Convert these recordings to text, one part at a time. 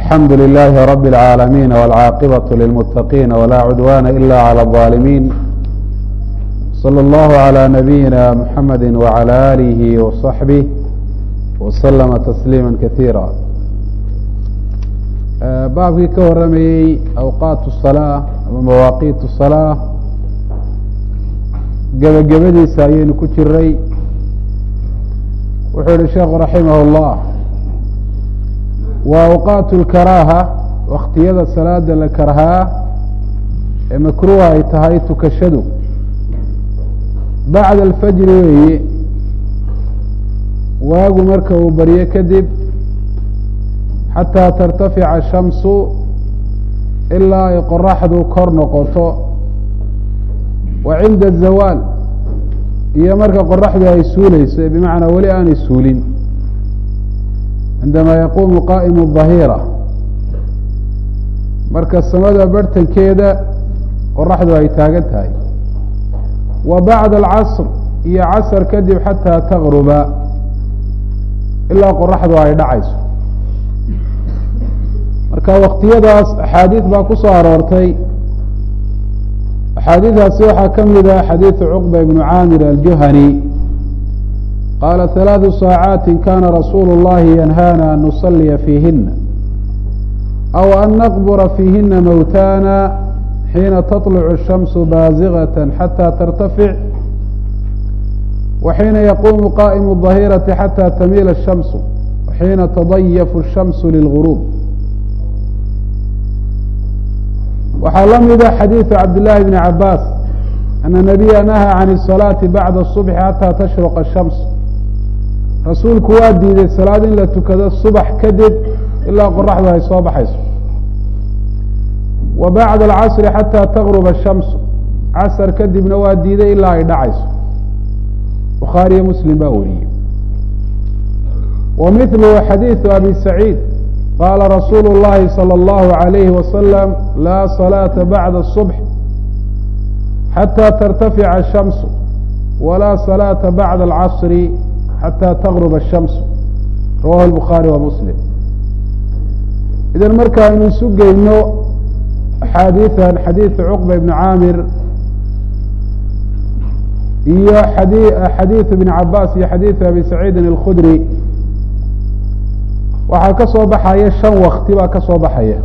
الحمد لله رب العالمين والعاقبة للمتقين ولا عدوان إلا على الظالمين. صلى الله على نبينا محمد وعلى آله وصحبه وسلم تسليما كثيرا. baabkii ka waramayey awqaat الصلاة ama mawaaqiit الصلاة gebagabadiisa ayaynu ku jiray. wuxuu yihi sheekhu raximah الlah wa awqaat اlkaraaha waktiyada salaada la karhaa ee makruuha ay tahay tukashadu bacda alfajri weeye, waagu marka uu baryo kadib xataa tartafica shamsu ilaa ay qoraxdu kor noqoto, wa cinda azawaal iyo marka qoraxdu ay suuleyso bimacnaa weli aanay suulin, cindamaa yaquumu qaa'imu الظahiira, marka samada barhtankeeda qoraxdu ay taagan tahay, wa bacda alcasr iyo casr kadib xataa tagruba ilaa qoraxdu ay dhacayso. marka waktiyadaas axaadiid baa ku soo aroortay. axaadiidaasi waxaa ka mid ah xadiidu cuqba ibnu caamir aljuhani qaala ثalaaثu saacaati kana rasuulu اllahi yanhaana an nusaliya fiihina aw an naqbura fiihina mowtana xiina taطlucu الshamsu baasigaة xatى tartafic wa xiina yaquumu qaa'imu الظahirati xatى tamiila الshamsu wa xiina tadayafu الshamsu lilguruub. waxaa la mida xadiiثu cabdالlahi bni cabaas ana nabiya nahaa can الصalaaةi bacda الصubxi xatى tashruqa الshams. rasuulku waa diiday salaad in la tukado subax kadib ilaa qoraxdu ay soo baxayso, wa bacda alcasri xataa tagruba الshamsu, casr kadibna waa diiday ilaa ay dhacayso. bukhaariyo muslim baa wariyey. wa mithluhu xadiiثu abi saciid qaala rasuulu اllahi salى اllahu عalayhi wasalam laa salaaةa bacda الصubx xatى tartafica الshamsu walaa salaaةa bacda alcasri xatى tagruba الshamsu, rawahu الbukhaari wa muslim. idan marka aynu isu geyno axaadiiثan xadiiثu cuqba ibni caamir iyo xadiiثu ibni cabaas iyo xadiiثu abi saciidin اlkhudri, waxaa ka soo baxaya 5 wakti baa ka soo baxaya.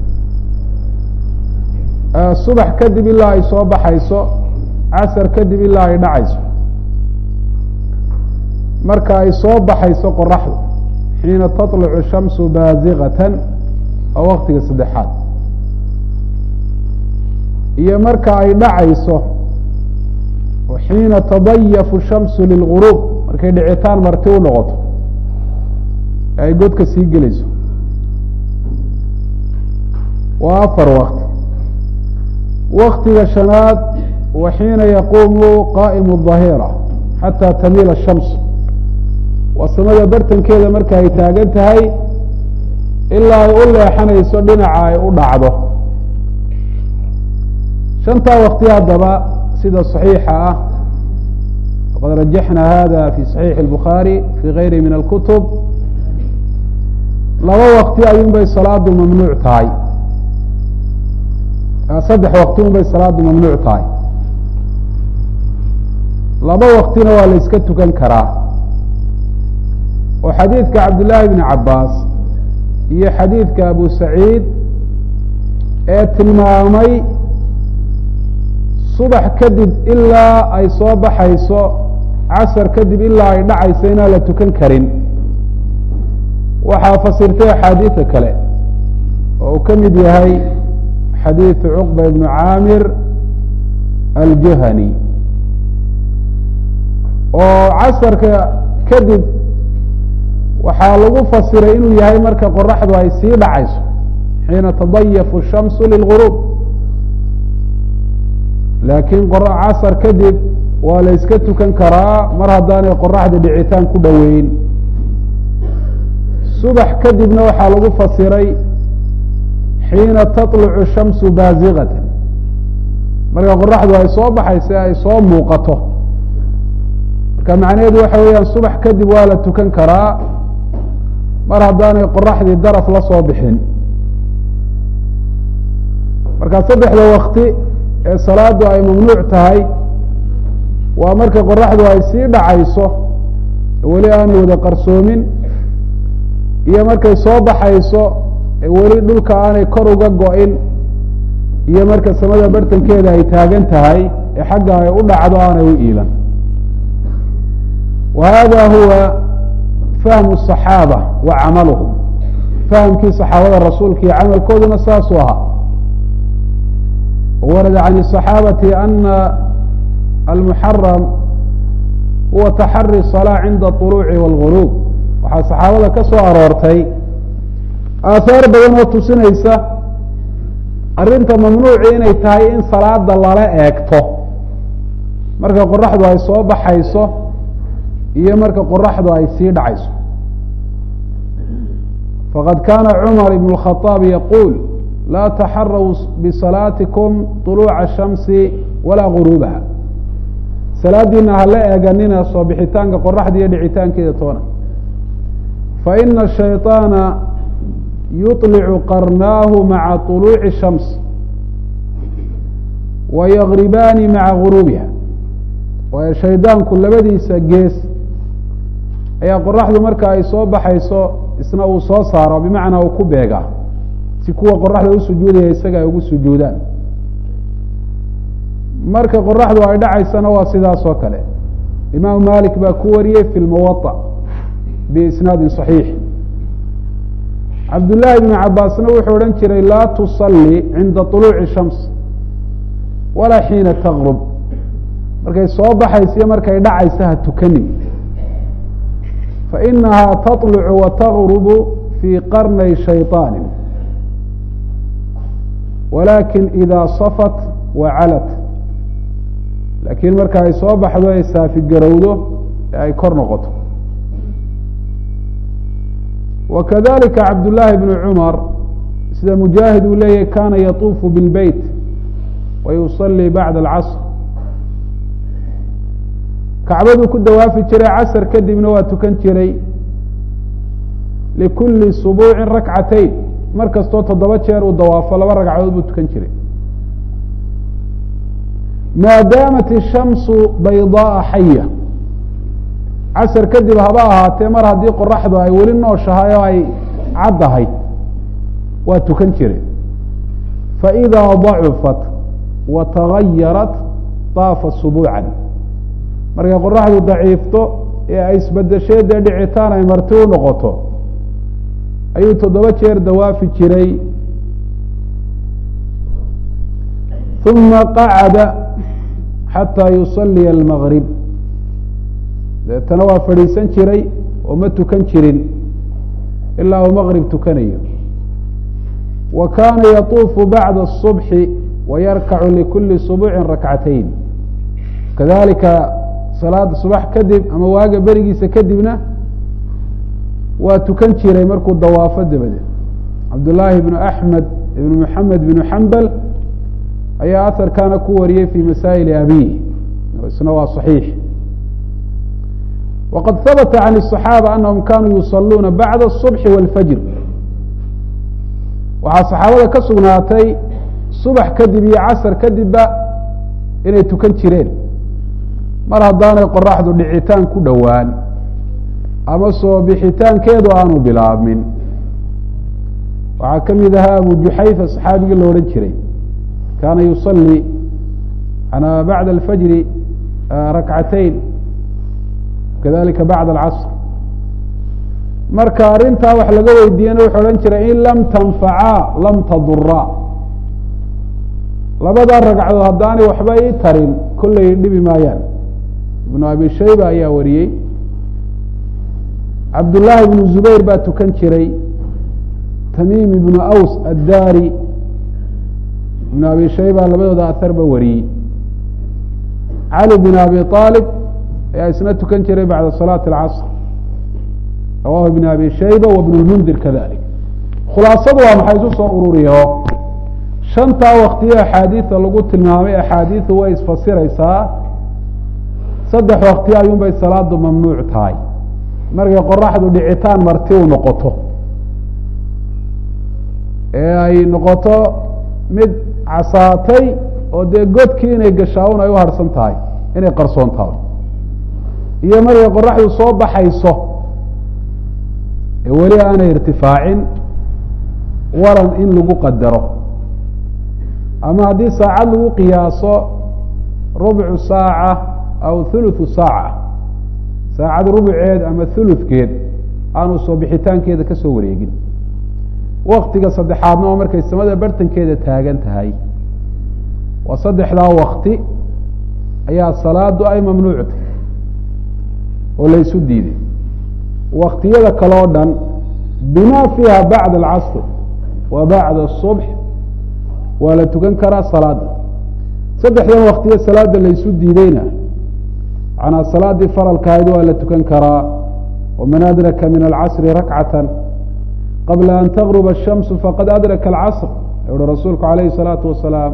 subax kadib ilaa ay soo baxayso, casr kadib ilaa ay dhacayso. marka ay soo baxayso qoraxdu xiina taطlucu shamsu baasiqatan oo waktiga saddexaad, iyo marka ay dhacayso xiina tadayafu shamsu lilguruub, markay dhicitaan marti u noqoto ay godka sii gelayso. waa 4 wakti. waktiga shanaad wa xiina yaquumu qaa'imu الظahiira xatى tamiila الshams, waa samada bartankeeda marka ay taagan tahay ilaa ay u leexanayso dhinaca ay u dhacdo. 5taa wakti haddaba sida صaxiixa ah, waqad rajaxna hada fi صaxiixi الbukhaari fi gayri min اlkutub, 2 wakti ayuun bay salaadu mamnuuc tahay, 3 wakti un bay salaadu mamnuuc tahay. 2 waktina waa la iska tukan karaa, oo xadiidka cabdالlahi bni cabaas iyo xadiidka abu saciid ee tilmaamay subax kadib ilaa ay soo baxayso, casr kadib ilaa ay dhacayso inaan la tukan karin, waxaa fasirtay axaadiida kale oo uu ka mid yahay xadiiثu cuqba ibnu caamir aljuhani, oo casrka kadib waxaa lagu fasiray inuu yahay marka qoraxdu ay sii dhacayso xiina tadayafu الshamsu lilguruub, laakiin casr kadib waa la iska tukan karaa mar haddaanay qoraxda dhicitaan ku dhoweyn. subax kadibna waxaa lagu fasiray xiina taطlucu الshamsu baasiqatan, marka qoraxdu ay soo baxayso ay soo muuqato. marka macnaheedu waxa weeyaan subax kadib waa la tukan karaa mar haddaanay qoraxdii daraf la soo bixin, marka saddexda wakti ee salaadu ay mamnuuc tahay waa marka qoraxdu ay sii dhacayso weli aan wada qarsoomin iyo markay soo baxayso weli dhulka aanay kor uga go-in iyo marka samada bartankeeda ay taagan tahay ee xagga ay u dhacdo aanay u iilan wa hada huwa fahmu الصaxaabة wa camaluhum fahamkii صaxaabada rasuulka iyo camalkooduna saasuu ahaa warada can الصaxaabati ana almuxaram huwa taxari الصalاة cinda الطuluuci wاlغuruub waxaa saxaabada ka soo aroortay aahaar badan oo tusinaysa arrinta mamnuuci inay tahay in salaada lala eegto marka qoraxdu ay soo baxayso iyo marka qoraxdu ay sii dhacayso faqad kana cumar ibn الkhaطaab yaquul laa taxaraw bisalaatikum طuluuca الshamsi walaa guruubaha salaadiina hala eeganina soo bixitaanka qoraxda iyo dhicitaankeeda toona faina الshayطaana yuطlicu qarnaahu maca طuluuci الshams wayagribaani maca guruubiha waayo shaydaanku labadiisa gees ayaa qoraxdu marka ay soo baxayso isna uu soo saaro bimacnaa uu ku beegaa si kuwa qoraxda usujuudaya isaga ay ugu sujuudaan marka qoraxdu ay dhacaysana waa sidaas oo kale imaamu malik baa ku wariyey fi lmuwaطa biisnaadin صaxiix cabdullaahi bn cabaasna wuxuu odhan jiray laa tusalli cinda طuluuci shams walaa xiina taqrub markay soo baxaysa iyo markay dhacaysa ha tukanin fainahaa taطlucu wa tagrubu fii qarnay shayطaani walakin ida safat wa calat laakiin marka ay soo baxdo ay saafi garowdo ee ay kor noqoto wakadalika cabdullaahi bnu cumar sida mujaahid uu leeyahy kana yatuufu bilbeyt wa yusalii bacda alcasr kacbaduu ku dawaafi jiray casr kadibna waa tukan jiray likuli subuucin rakcatayn mar kastoo 7 jeer uu dawaafo 2 ragcadood buu tukan jiray maa daamat الshamsu baydaaa xaya casr kadib haba ahaatee mar haddii qoraxdu ay weli nooshahay oo ay caddahay waa tukan jiray faidaa dacufat wa tagayarat daafa subuucan markay qoraxdu daciifto ee ay isbedesheedee dhicitaan ay marti u noqoto ayuu 7 jeer dawaafi jiray uma qacada xataa yusaliya almagrib deetana waa fadhiisan jiray oo ma tukan jirin ilaa uu maqrib tukanayo wa kaana yatuufu bacda الصubxi wayarkacu likuli subuucin rakcatayn kadalika salaada subax kadib ama waaga berigiisa kadibna waa tukan jiray markuu dawaafo dabadeed cabdullaahi bnu axmed ibnu moxamed bnu xambal ayaa aharkaana ku wariyey fi masaa'ili abiih isna waa صaxiix wqad habta can الصaxaabة anahum kanuu yusaluuna bacda الصubxi wاlfajr waxaa saxaabada ka sugnaatay subax kadib iyo casr kadibba inay tukan jireen mar haddaanay qoraxdu dhicitaan ku dhowaan ama soo bixitaankeedu aanu bilaabmin waxaa ka mid ahaa abu juxayfa saxaabigii la odhan jiray kaana yusalii bacda alfajri rakcatayn kadalika bacda alcasr marka arrintaa wax laga weydiiyena wuxuu odhan jiray in lam tanfacaa lam taduraa labadaa ragcadood haddaanay waxba ii tarin kollay dhibi maayaan ibnu abi shayba ayaa wariyey cabdullaahi ibnu zubayr baa tukan jiray tamiim ibnu aws addaari ibnu abi shayba labadooda aharba wariyey cali bin abi aalib ayaa isna tukan jiray bacda salaati alcasr rawahu ibn abi shayba wa ibn lmundir kadalik khulaasadu waa maxay isu soo ururiyo shantaa waktiyo axaadiida lagu tilmaamay axaadiidu way isfasiraysaa 3 wakti ayuun bay salaadu mamnuuc tahay markay qoraxdu dhicitaan marti u noqoto ee ay noqoto mid casaatay oo dee godkii inay gashaa un ay u harhsan tahay inay qarsoon tahay iyo markay qoraxdu soo baxayso ee weli aanay irtifaacin waran in lagu qadaro ama haddii saacad lagu qiyaaso rubcu saaca aw huluthu saaca saacad rubuceed ama huludkeed aanu soo bixitaankeeda ka soo wareegin waktiga saddexaadna oo markay samada bartankeeda taagan tahay waa saddexdaa wakti ayaa salaadu ay mamnuuctay oo laysu diiday waktiyada kale o dhan bima fiiha bacda alcasr wa bacda الصubx waa la tukan karaa salaada saddexdan waktiyo salaada laysu diideyna manaa salaadii faralkahayd waa la tukan karaa waman adraka min alcasri rakcata qabla an tغruba الshamsu faqad adraka alcasr uhi rasuulku alayhi الsalaatu wasalaam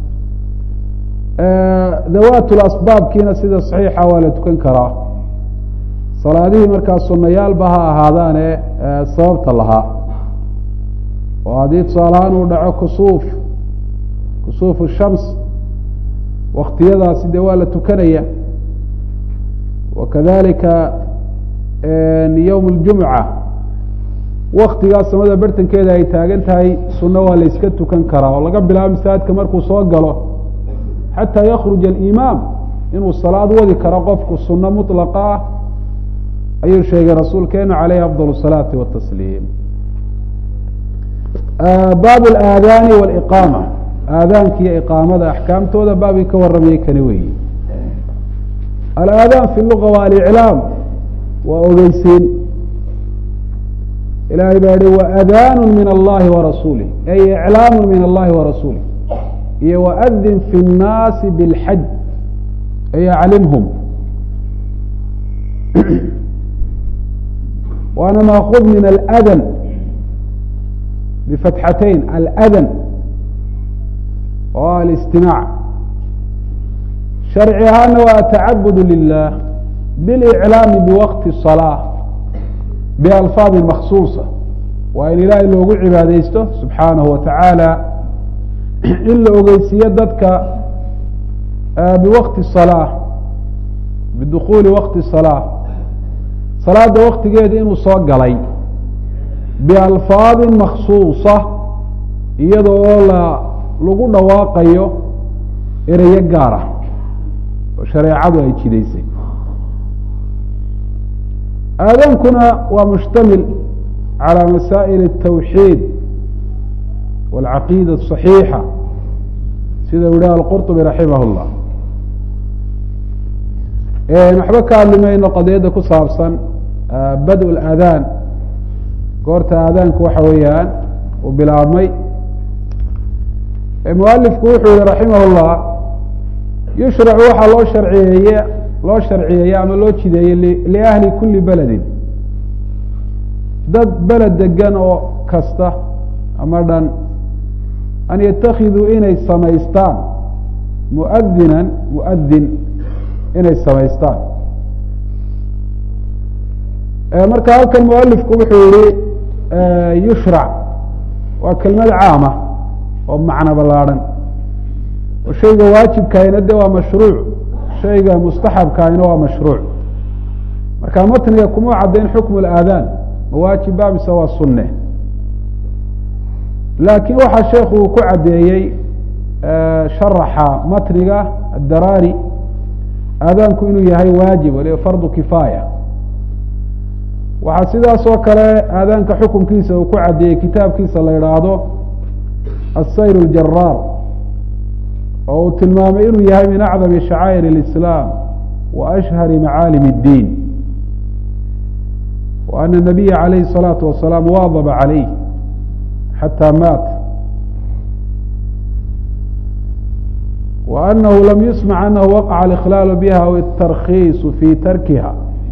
dawaat lasbaabkiina sida saxiixa waa la tukan karaa salaadihii markaa sunayaalba ha ahaadaane sababta lahaa oo haddii tusaalahaan uu dhaco kusuuf shams waktiyadaasi dee waa la tukanaya wakadalika yowm اljumca waktigaas samada bartankeeda ay taagan tahay sunno waa la yska tukan karaa oo laga bilaabo masaajidka markuu soo galo xataa yakruja alimaam inuu salaad wadi karo qofku sunno muطlaqa ah ayuu sheegay rasuulkeenu calayhi afضal الsalaati watasliim baab اlaadaani wاliqaama aadaanka iyo iqaamada axkaamtooda baabkii ka waramayay kani weyi alaadaan fi luga waa aliclaam waa ogeysiin ilahay baa yihi waadaanu min allahi warasuulih ay iclaamu min allahi warasuulih iyo waadin fi الnaasi bاlxaj ay aclimhum waana maakud min aladan bifatxatayn aladan oo alistimaac sharci ahaana waa atacabud lilah biاliclaami biwaqti الصalaaة bialfaadi maksuuصa waa in ilaahay loogu cibaadeysto subxaanahu wa tacaala in la ogeysiiyo dadka biwaqti الصalaaة bidukuli waqti الصalaaة salaada waktigeeda inuu soo galay bialfaadi maksuuصa iyada oo lagu dhawaaqayo ereyo gaar ah oo shareecadu ay jidaysay aadaankuna waa mushtamil calى masaa'il الtawxiid wاlcaqiida الصaxiixa sida u yihaha alqurطbi raximah اllah waxba ka hadli mayno qadiyadda ku saabsan bad اlaadaan goorta aadaanku waxa weeyaan uu bilaabmay mualifku wuxuu yihi raximah اllah yushracu waxaa loo sharciyeeye ama loo jideeyey liahli kuli beledin dad beled degan oo kasta ama dhan an yatakiduu inay samaystaan muadinan muadin inay samaystaan marka halkan mualifku wuxuu yihi yushrac waa kelmad caama oo macno ballaadhan oo shayga waajibkaayna de waa mashruuc shayga mustaxabkaayna waa mashruuc marka matniga kuma caddayn xukmu اlaadaan ma waajiba mise waa sunne laakiin waxaa sheekhu uu ku caddeeyey sharaxa matniga addaraari aadaanku inuu yahay waajib waliba fardu kifaaya waxaa sidaas oo kale aadaanka xukunkiisa uu ku caddeeyey kitaabkiisa la idhaahdo asayr اljaraar oo uu tilmaamay inuu yahay min acdami shacaa'ir اlislaam wa ashhari macaalim اddiin wa ana الnabiya calayhi الsalaatu wasalaam waadaba calayh xatى maat wa anahu lam yusmac anahu waqaca اlإkhlaalu biha aw الtarkiisu fi tarkiha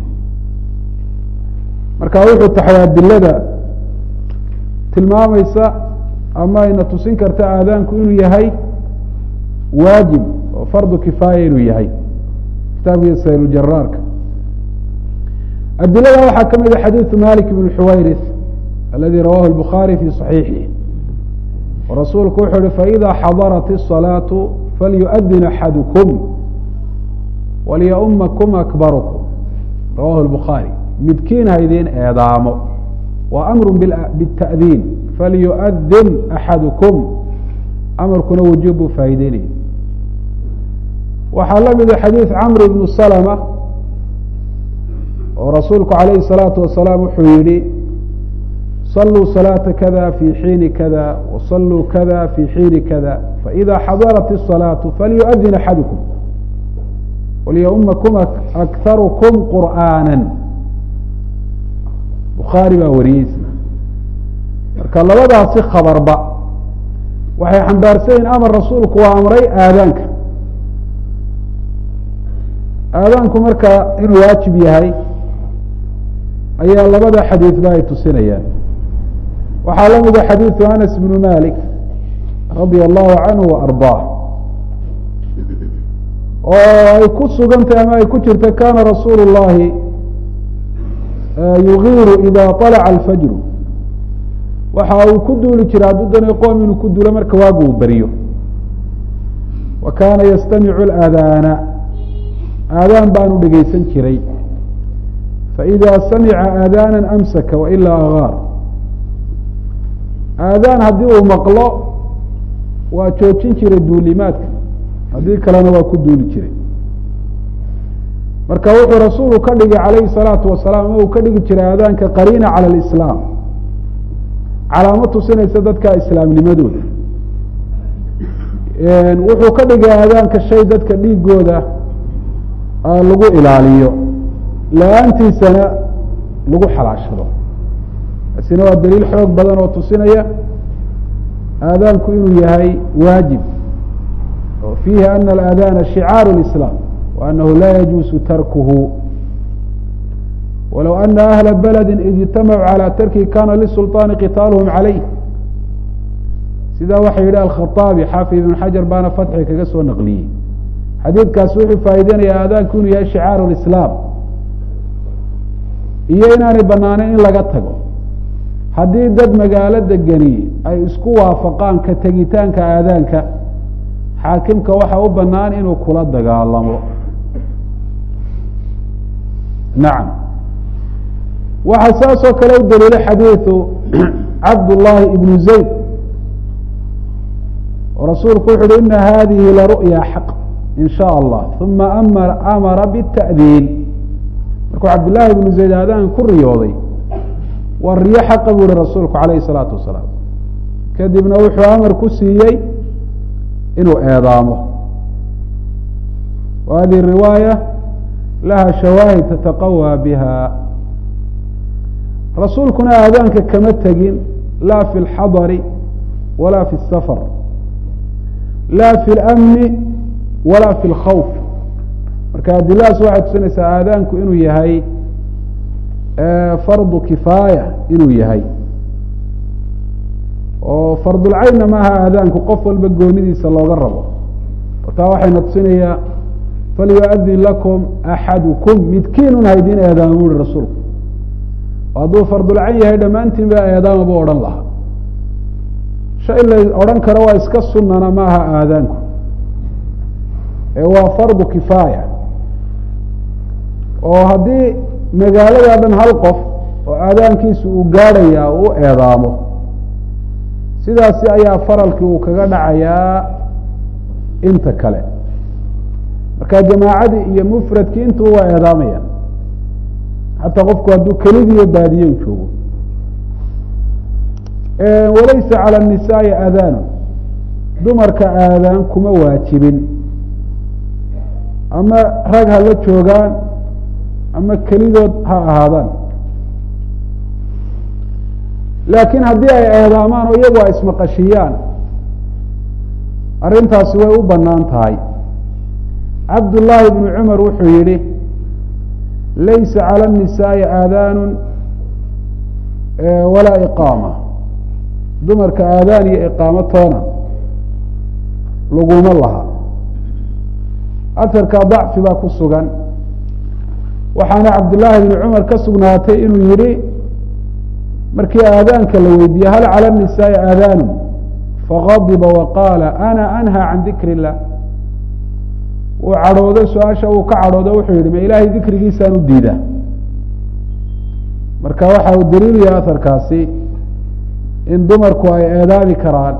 marka wuxuu taxay adilada tilmaamaysa ama ayna tusin karta aadaanku inuu yahay waajib oo fardu kifaaya inuu yahay kitaabkiisa saylujaraarka adilada waxaa ka mid a xadiiثu malik bn xuwayris aladi rawahu الbukhaarي fi صaxiixihi rasuulku wuxuu uhi faإida xadarat الصalaaةu falyuؤdin axadukm walyaumakum akbarkm rawahu الbukhaarي midkiin ha idin eedaamo wa amru bالتa'diin falyuؤdin axadukm amarkuna wujuub buu faa'ideynaya waxaa la mida xadiiث camr ibn slmة oo rasuulku عalayه الصalaaةu wasalaam wuxuu yihi صlوu صلاaةa kda fي xiini kda وصlوu kda fي xiini kda faإida xadarat الصلاaةu falyuؤdin axadكم walyaumakum أkharكم qur'aaنا bukhaarي baa wariyeysa marka labadaasi khabarba waxay xambaarsanyiin amar rasuulku waa amray aadaanka aadaanku marka inuu waajib yahay ayaa labada xadiiثba ay tusinayaan waxaa la mida xadiiثu anas bn malik radي الlahu canhu وarضaah oo ay ku sugantahy ama ay ku jirta kana rasuul الlahi yugiiru ida طalca الfajr waxa uu ku duuli jiray hadduu danay qoom inuu ku duulo marka waagu uu beryo wa kana ystamicu اأadaana aadaan baanu dhegeysan jiray faإida samica aadaana amsaka wailaa agaar aadaan haddii uu maqlo waa joojin jiray duulimaadka haddii kalena waa ku duuli jiray marka wuxuu rasuulu ka dhigay calayhi الsalaatu wasalaam ama uu ka dhigi jiray aadaanka qariina calى اlislaam calaamo tusinaysa dadka islaamnimadooda wuxuu ka dhigay aadaanka shay dadka dhiigooda lagu ilaaliyo la-aantiisana lagu xalaashado taasina waa daliil xoog badan oo tusinaya aadaanku inuu yahay waajib oo fiihi ana alaadaana shicaaru اlislaam wa anahu laa yajuusu tarkuhu walow ana ahla baladi id ijtamacuu calى tarkihi kana lisulطaani qitaaluhum calayh sidaa waxa yihi alkhaطaabi xaafid ibn xajar baana fatxi kaga soo naqliyey xadiidkaasi wuxuu faa'ideynaya aadaanku inuu yahay shicaaru اlislaam iyo inaanay banaaneyn in laga tago haddii dad magaalo degani ay isku waafaqaan ka tegitaanka aadaanka xaakimka waxa u banaan inuu kula dagaalamo nacam waxaa saas oo kale u daliilay xadiiثu cabdullaahi ibnu zayd oo rasuulku wuxu uhi ina hadihi laru'ya xaq in shaء allah uma amara bالتa'diin markuu cabdillaahi ibnu zayd aadaan ku riyooday waa riyo xaqa buu ihi rasuulku calayhi الsalaatu wasalaam kadibna wuxuu amar ku siiyey inuu eedaamo wa hadihi riwaaya laha shawaahid tataqawى biha rasuulkuna aadaanka kama tegin la fi اlxadari wala fi الsafar la fi اlamni wala fi اlkhawf marka adiladaas waxay tusinaysaa aadaanku inuu yahay fardu kifaaya inuu yahay oo fardulcaynna maaha aadaanku qof walba goonidiisa looga rabo taa waxayna tusinayaa falyuؤdin lakum axadukum midkiinun haydin eedaama bu uhi rasuulku hadduu fardulcayn yahay dhammaantiin ba eedaama bu odhan lahaa shay la odhan karo waa iska sunana maaha aadaanku waa fardu kifaaya oo haddii magaalada dhan hal qof oo aadaankiisu uu gaadhaya u eedaamo sidaasi ayaa faralkii uu kaga dhacayaa inta kale marka jamaacadii iyo mufradkii intuu waa eedaamayaan xataa qofku hadduu kelidiiyo baadiye u joogo walaysa calى الnisaai aadaanu dumarka aadaan kuma waajibin ama rag ha la joogaan ama kelidood ha ahaadaan laakiin haddii ay eedaamaan oo iyagu ay ismaqashiyaan arrintaasi way u banaan tahay cabdullaahi bnu cumar wuxuu yihi laysa calى الnisaaءi aadaanu walaa iqaama dumarka aadaan iyo iqaamo toona laguma laha aharka dacfi baa ku sugan waxaana cabdillaahi bni cumar ka sugnaatay inuu yihi markii aadaanka la weydiiyey hal calى الnisaaءi aadaanu fagadiba waqaala ana anhى can dikr الlah uu cadhooday su-aasha uu ka cadhooday wuxuu yihi ma ilaahay dikrigiisaan u diidaa marka waxa uu daliil yahay aharkaasi in dumarku ay eedaabi karaan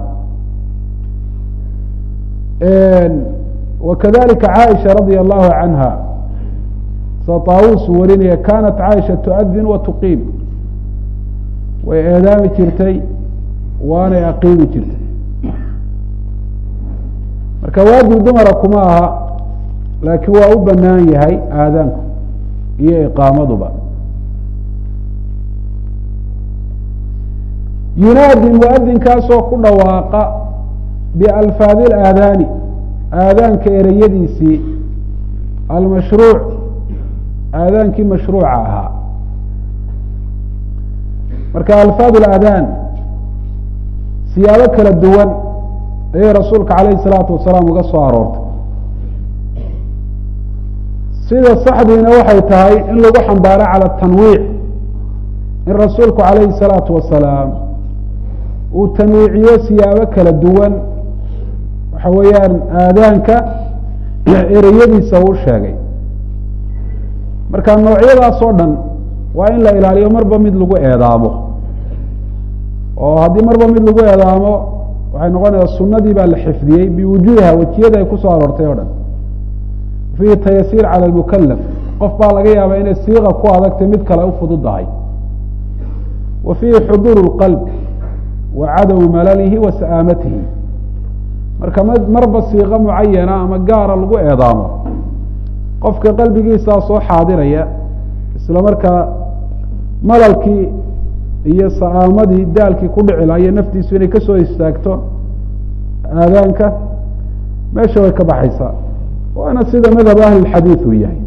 wakadalika caaisha radia allahu canha sa taawus uu warinaya kanat caaisha tuadin wa tuqiim way eedaami jirtay waanay aqiimi jirtay marka waajib dumara kuma aha laakiin waa u banaan yahay aadaanku iyo iqaamaduba yunaadi muadinkaasoo ku dhawaaqa bialfaadi اlaadaani aadaanka ereyadiisii almashruuc aadaankii mashruuca ahaa marka alfaad اlaadaan siyaabo kala duwan ayay rasuulka calayhi الsalaatu wasalaam uga soo aroortay sida saxdiina waxay tahay in lagu xambaaro cala tanwiic in rasuulku calayhi الsalaatu wasalaam uu tanwiiciyo siyaabo kala duwan waxa weeyaan aadaanka ereyadiisa uu sheegay marka noocyadaas oo dhan waa in la ilaaliyo marba mid lagu eedaamo oo haddii marba mid lagu eedaamo waxay noqonaysaa sunadii baa la xifdiyey biwujuuhiha wejiyada ay kusoo aroortay o dhan fiihi tayasiir cala lmukalaf qof baa laga yaabaa inay siiqa ku adagtay mid kale u fududahay wa fiihi xuduur اlqalb wa cadamu malalihi wa sa'aamatihi marka marba siiqo mucayana ama gaara lagu eedaamo qofka qalbigiisaa soo xaadiraya isla markaa malalkii iyo sa'aamadii daalkii ku dhici laha iyo naftiisu inay kasoo istaagto aadaanka meesha way ka baxaysaa waana sida madhab ahli اxadiid uu yahay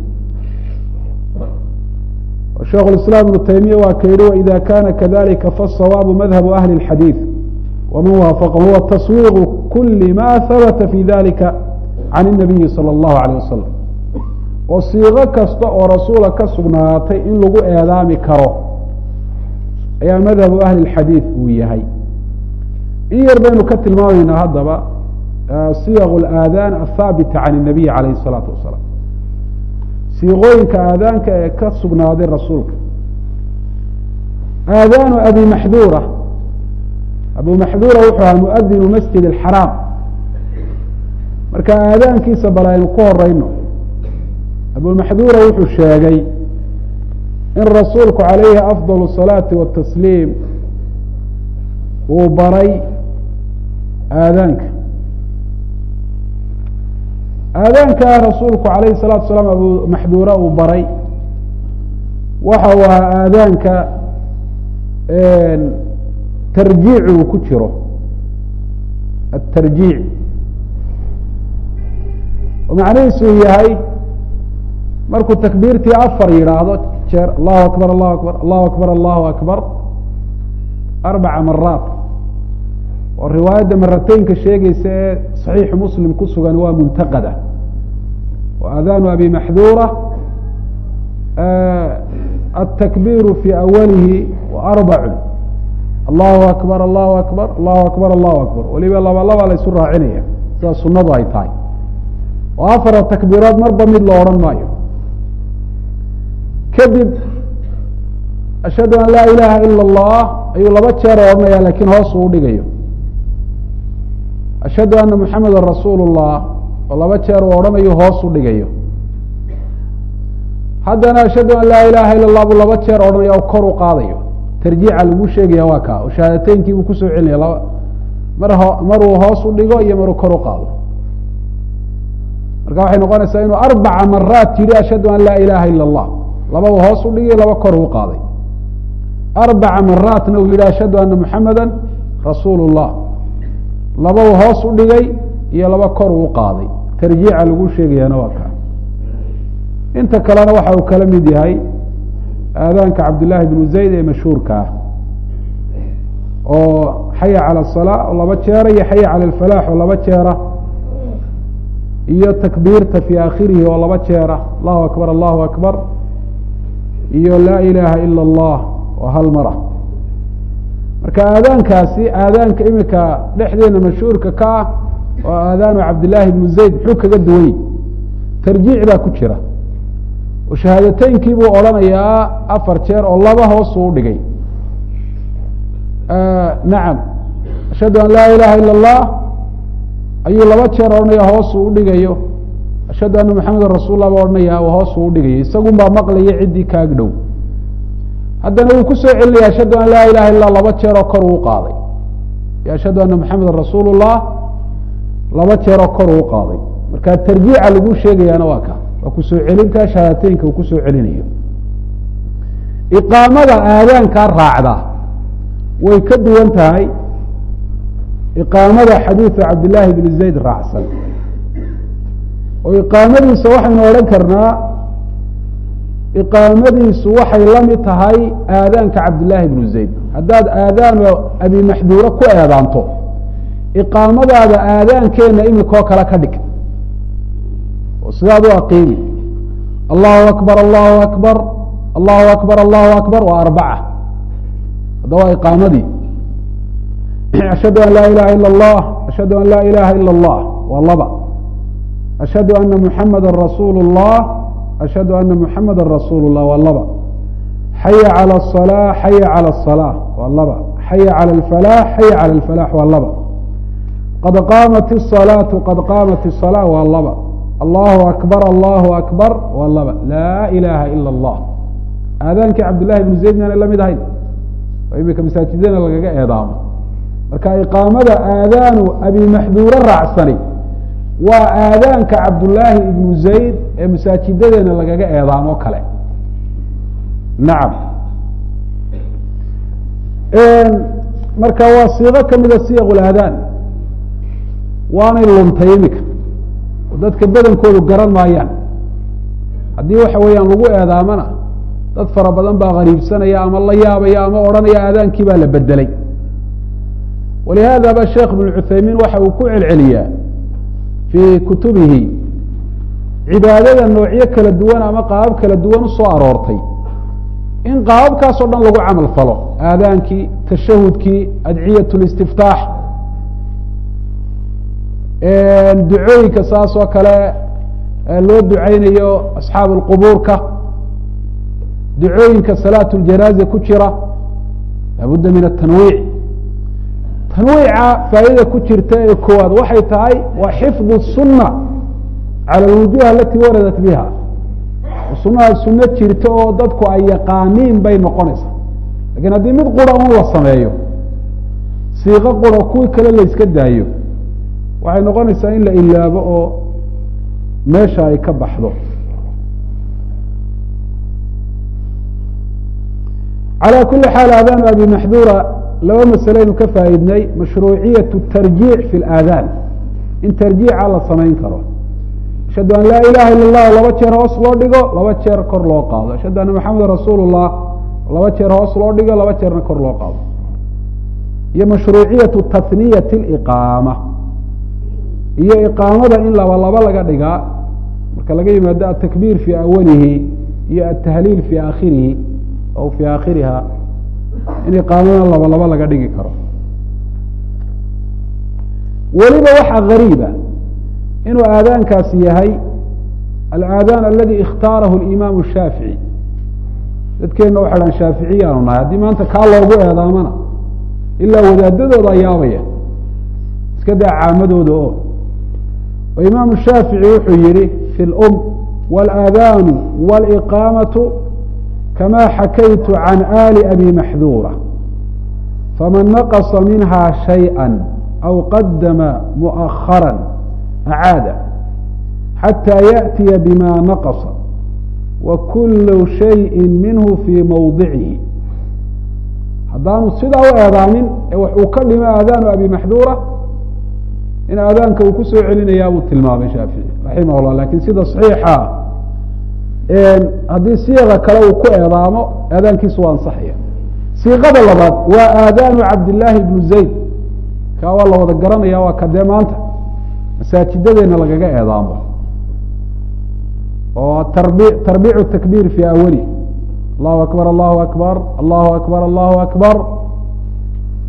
sheikh اiسlاm iبnu taymiya waa ka yihi waإida kana kadalika faالصawaabu madhabu ahli الxadiid waman waafaqahu huwa taswiiqu kuli ma habata fi dalika can الnabiyi salى الlahu عalيه wasalam oo siiqo kasta oo rasuula ka sugnaatay in lagu eedaami karo ayaa madhabu ahli اxadiid uu yahay in yar baynu ka tilmaamaynaa haddaba siyaq اlaadaan athaabita can الnabiy alayh الsalaatu wasalaam siiqooyinka aadaanka ee ka sugnaaday rasuulka aadaanu abi maxduura abu maxduura wuxuu ahaa muadinu masjid اxaraam marka aadaankiisa bal aynu ku horeyno abumaxduura wuxuu sheegay in rasuulku calayhi afضal الصalaaةi waالtasliim uu baray aadaanka aadaankaa rasuulku alayhi الsalatu wasalaam abu maxduura uu baray waxa uu ahaa aadaanka tarjiic uu ku jiro atarjiic macnihiisu yahay markuu takbiirtii afar yidhaahdo jeer allahu akbar allahu akbar allahu akbar allahu akbar arbaca maraat oo riwaayadda marateynka sheegaysa ee صaxiixu muslim ku sugan waa muntaqada wa aadaanu abi maxduura aلtakbiru fi awalihi wa arbacu allahu akbar allahu akbar allahu akbar allahu akbar waliba laba laba la isu raacinaya sidaa sunadu ay tahay oo afara takbiirood marba mid la odhan maayo kadib ashhadu an laa ilaha ila اllah ayuu laba jeer odhanaya lakiin hoos uu dhigayo ashhadu ana muxameda rasuul الlah oo laba jeer uu odhanayo hoos u dhigayo haddana ashhadu an laa ilaha ila اllah buu laba jeer odhanaya o kor u qaadayo tarjiica lagu sheegaya waa kaa oo shahaadateyinkii buu kusoo celinaya laba maruu hoos u dhigo iyo maruu kor u qaado marka waxay noqonaysaa inuu arbaca maraat yihi ashhadu an laa ilaha ila اllah laba uu hoos u dhigay laba kor uu qaaday arbaca maraatna uu yihi ashhadu ana muxameda rasuul الlah laba uu hoos u dhigay iyo laba kor uu qaaday tarjiica lagu sheegayaana waa kaa inta kalena waxa uu kala mid yahay aadaanka cabdillaahi bnu zayd ee mashhuurka ah oo xaya calى الصalaa oo laba jeera iyo xaya calى اlfalaax oo laba jeera iyo takbiirta fi akhirihi oo laba jeera allahu akbar allahu akbar iyo laa ilaha ila اllah oo hal mara marka aadaankaasi aadaanka imika dhexdeena mashhuurka ka ah oo aadaanu cabdillaahi ibnu zayd muxuu kaga duwany tarjiic baa ku jira oo shahaadateyinkii buu odhanayaa 4 jeer oo laba hoos u dhigay nacam ashhadu an laa ilaha ila اllah ayuu 2 jeer odhanaya hoos u dhigayo ashhadu anna maxamedan rasuul lah baa odhanaya hoos u dhigayo isagun baa maqlaya ciddii kaag dhow haddana wuu ku soo celinaya ashhadu an laa ilaha illa 2 jeer oo kor uu qaaday iyo ashhadu anna maxamedan rasuul الlah 2 jeer oo kor uu qaaday marka tarjiica lagu sheegayaana waa ka waa ku soo celinta shahaadateynka uu ku soo celinayo iqaamada aadaankaa raacda way ka duwan tahay iqaamada xadiidu cabdillaahi bn zayd raacsan oo iqaamadiisa waxaynu odhan karnaa iqaamadiisu waxay la mid tahay aadaanka cabdillaahi bnu zayd haddaad aadaanu abi maxduura ku eedaanto iqaamadaada aadaankeenna imikoo kale ka dhig oo sidaad u aqiimi allahu akbar allahu akbar allahu akbar allahu akbar waa 4 hadda waa iqaamadii ashhadu an laa ilaha ila اllah ashhadu an laa ilaha ila اllah waa 2 ashhadu ana muxamada rasuul الlah ashhadu ana muxamada rasuul الlah waa 2 xaya calى الصalاة xaya calى الصalاة waa 2 xaya calى اlfalaax xaya calى اlfalaax waa 2 qad qaamat الصalaaةu qad qaamat الصalاة waa 2 allahu akbar allahu akbar waa 2 laa ilaha ila اllah aadaankii cabdillahi bnu zayd miyaana la mid ahayn oo imika masaajidana lagaga eedaamo marka iqaamada aadaanu abi maxduura raacsani waa aadaanka cabdullaahi ibnu zayd ee masaajidadeena lagaga eedaamo kale nacam marka waa siiqo kamida siyaq اlaadaan waanay luntay imika oo dadka badankoodu garan maayaan haddii waxa weeyaan lagu eedaamana dad fara badan baa gariibsanaya ama la yaabaya ama odhanaya aadaankii baa la bedelay walihaada ba sheekh ibn cuthaymiin waxa uu ku celceliyaa fii kutubihi cibaadada noocyo kala duwan ama qaabab kala duwan usoo aroortay in qaababkaas oo dhan lagu camal falo aadaankii tashahudkii adciyat listiftaax ducooyinka saas oo kale loo ducaynayo asxaab اlqubuurka ducooyinka salaat اljanaaza ku jira laabudda min atanwiic tanwiica faa'idada ku jirta ee koowaad waxay tahay waa xifdu الsuna calى اlwujuh alati waradat biha sunaha suno jirta oo dadku ay yaqaaniin bay noqonaysaa lakin haddii mid qura un la sameeyo siiqo qura kuwii kale la iska daayo waxay noqonaysaa in la ilaabo oo meesha ay ka baxdo calى kuli xaal aadaanu abi maxduura 2 masalaynu ka faa'iidnay mashruuciyaة الtarjiic fi اlaadaan in tarjiica la samayn karo ashhadu an laa ilaha ila اllah 2 jeer hoos loo dhigo 2 jeer kor loo qaado ashhadu anna maxameda rasuul الlah 2 jeer hoos loo dhigo 2 jeerna kor loo qaado iyo mashruuciyaة tahniyati اliqaama iyo iqaamada in 2 laga dhigaa marka laga yimaado atakbiir fi awalihi iyo atahliil fi aakhirihi aw fi aakhiriha in iqaamada 2 laga dhigi karo weliba waxaa gariiba inuu aadaankaasi yahay alaadaan aladi ikhtaarahu اlimaamu الshaafiعي dadkeena waxay dhan shaaficiyaanu nahay haddii maanta kaa loogu eedaamana ilaa wadaadadooda yaabaya iska daa caamadooda oo imaamu shaafiعي wuxuu yihi fi اlm wاlaadaanu wاliqaamaةu kama xakaytu can ali abi maxduura faman naqصa minha shayئa aw qadama muؤahara acaada xatى yaأtiya bima naqصa wa kulu shayءi minhu fii mawdicihi haddaanu sidaa u eedaamin ee wax uu ka dhimo aadaanu abi maxduura in aadaanka uu ku soo celinayaa buu tilmaamay shaafici raximah اllah lakin sida صaxiixa haddii siiqa kale uu ku eedaamo aadaankiisu waa ansaxaya siiqada labaad waa aadaanu cabdillaahi bnu zayd kaa waa la wada garanaya waa kadee maanta masaajidadeena lagaga eedaamo oo tarbiicu takbiir fi awali allahu akbar allahu akbar allahu akbar allahu akbar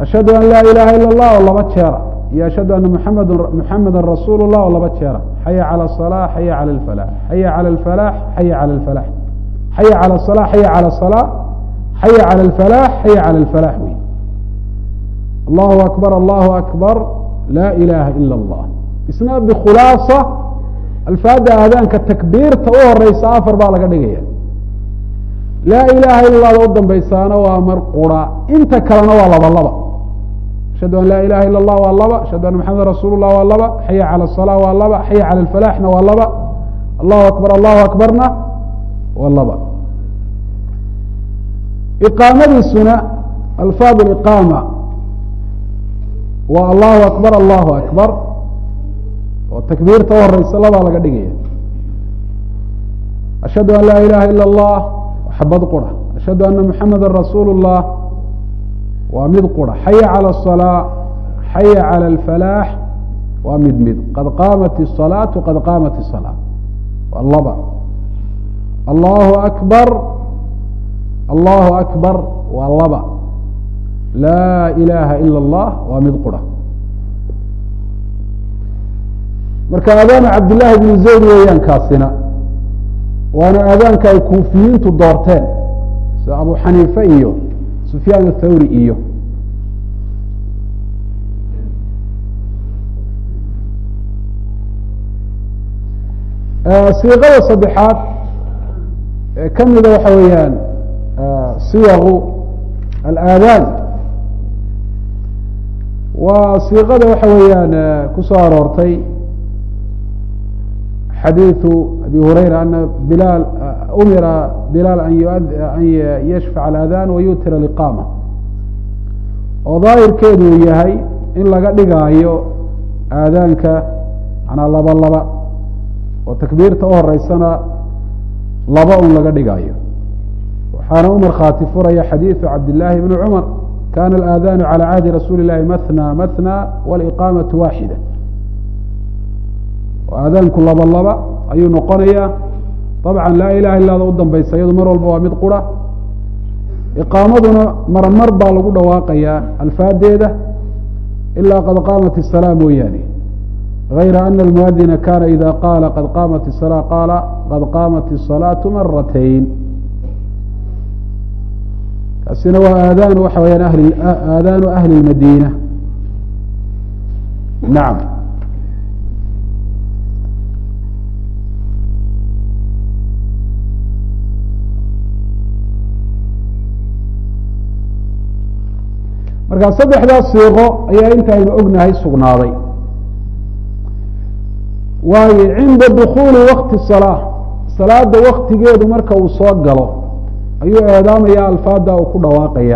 ashhadu an laa ilaha ila اllah oo laba jeera iyo ashhadu ana muxameda rasuulu الlah oo laba jeera xaya calى الصلاة xaya calى الفلاح xaya calى الفلاح xaya calى الفلاح xaya calى الصلاة xaya calى الصلاة xaya calى الفلاح xaya calى الفلاح wey allahu akbar allahu akbar laa ilaha ila اllah isna bkhulaasa alfaada aadaanka takbiirta u horeysa afar baa laga dhigaya laa ilaha ila اllah da u dambaysaana waa mar qura inta kalena waa laba laba ashhadu an laa ilaha ila اllah waa laba ashhadu anna maxameda rasuul الlah waa laba xaya calى الصلاة waa laba xaya calى الفلاحna waa laba allahu akbarna waa laba iqaamadiisuna alfaad iqaama waa allahu akbar oo takbiirta u horeysa labaa laga dhigaya ashhadu an laa ilaha ila اllah xabad qura ashhadu ana muxameda rasuul الlah waa mid qura xaya calى الصلاة xaya calى الفلاح waa mid mid qad qaamat الصلاaةu qad qaamat الصلاة waa laba allahu akbar waa laba laa ilaha ila اllah waa mid qura marka aadaanu cabdillaahi bnu zayd weeyaan kaasina waana aadaanka ay kuufiyiintu doorteen sida abu xaniife iyo sufyaan athawri iyo siiqada saddexaad ee ka mida waxa weeyaan siyaqu alaadaan waa siiqada waxa weeyaan kusoo aroortay xadiiثu abi hurayra ana bilaal umira bilaal an yashfac اlaadaan wayutira اliqaama oo daahirkeedu uu yahay in laga dhigaayo aadaanka manaa laba laba oo takbiirta u horeysana laba un laga dhigaayo waxaana u markhaati furaya xadiiثu cabdillaahi bni cumar kana alaadaanu calى cahdi rasuuli اlahi mathna mathna wاliqaamaةu waaxida aadaanku laba laba ayuu noqonaya dabcan laa ilaha illada u dambaysa iyadu mar walba waa mid qura iqaamaduna marmar baa lagu dhawaaqayaa alfaadeeda ilaa qad qaamat الsalaa mooyaane غayra ana almuadina kana ida qaala qad qaamat الsalaa qaala qad qaamat الصalaaةu maratayn kaasina waa aadaanu waxa weyaan aadaanu ahli اmadina nacam markaa saddexdaas siiqo ayaa intaynu ognahay sugnaaday waayo cinda dukuuli wakti salaa salaada waktigeedu marka uu soo galo ayuu eedaamaya alfaada uu ku dhawaaqaya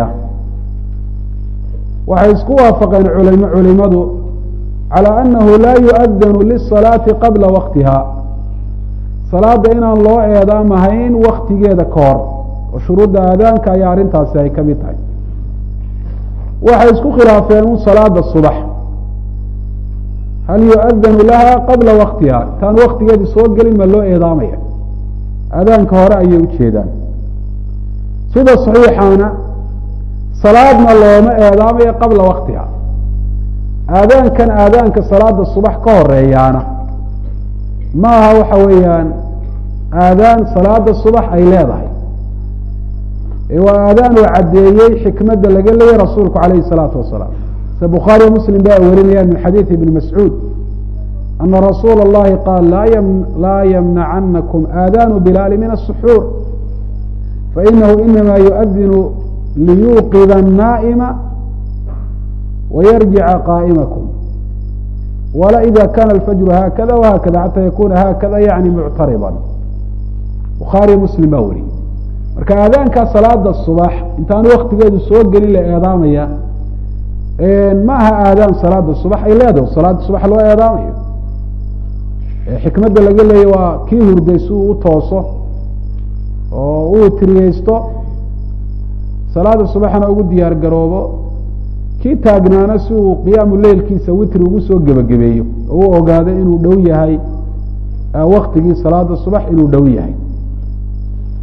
waxay isku waafaqeen culimadu calى anahu laa yuadanu lisalaati qabla waktiha salaada inaan loo eedaamahayn waktigeeda ka hor oo shuruudda aadaanka ayaa arrintaasi ay ka mid tahay waxay isku khilaafeen un salaada subax hal yuadanu laha qabla waktiha intaan waktigeedi soo gelin ma loo eedaamaya aadaanka hore ayay ujeedaan sida saxiixaana salaadna looma eedaamayo qabla waktiha aadaankan aadaanka salaada subax ka horeeyaana maaha waxa weeyaan aadaan salaada subax ay leedahay waa aadaan uu caddeeyey xikmadda laga leeyay rasuulku calayhi الsalaatu wasalaam sida bukhaariyo muslim ba warinayaan min xadiidi ibni mascuud ana rasuula اllahi qaal laa ymnacanakum aadaanu bilaali min الsuxuur fainahu inama yuadinu liyuuqida الnaa'ima wayarjica qaa'imakum wala ida kana alfajru haakada wahakada xata yakuna haakada yani muctaridan bukhaariyo muslim baa wariyey marka aadaankaa salaada subax intaan waktigeedu soo gelin la eedaamaya ma aha aadaan salaada subax ay leedahay salaada subax loo eedaamayo xikmadda laga leeyay waa kii hurday si uu u tooso oo uu tiriyeysto salaada subaxna ugu diyaar garoobo kii taagnaana si uu qiyaamu leylkiisa witri ugu soo gebagabeeyo oo u ogaado inuu dhow yahay waktigii salaada subax inuu dhow yahay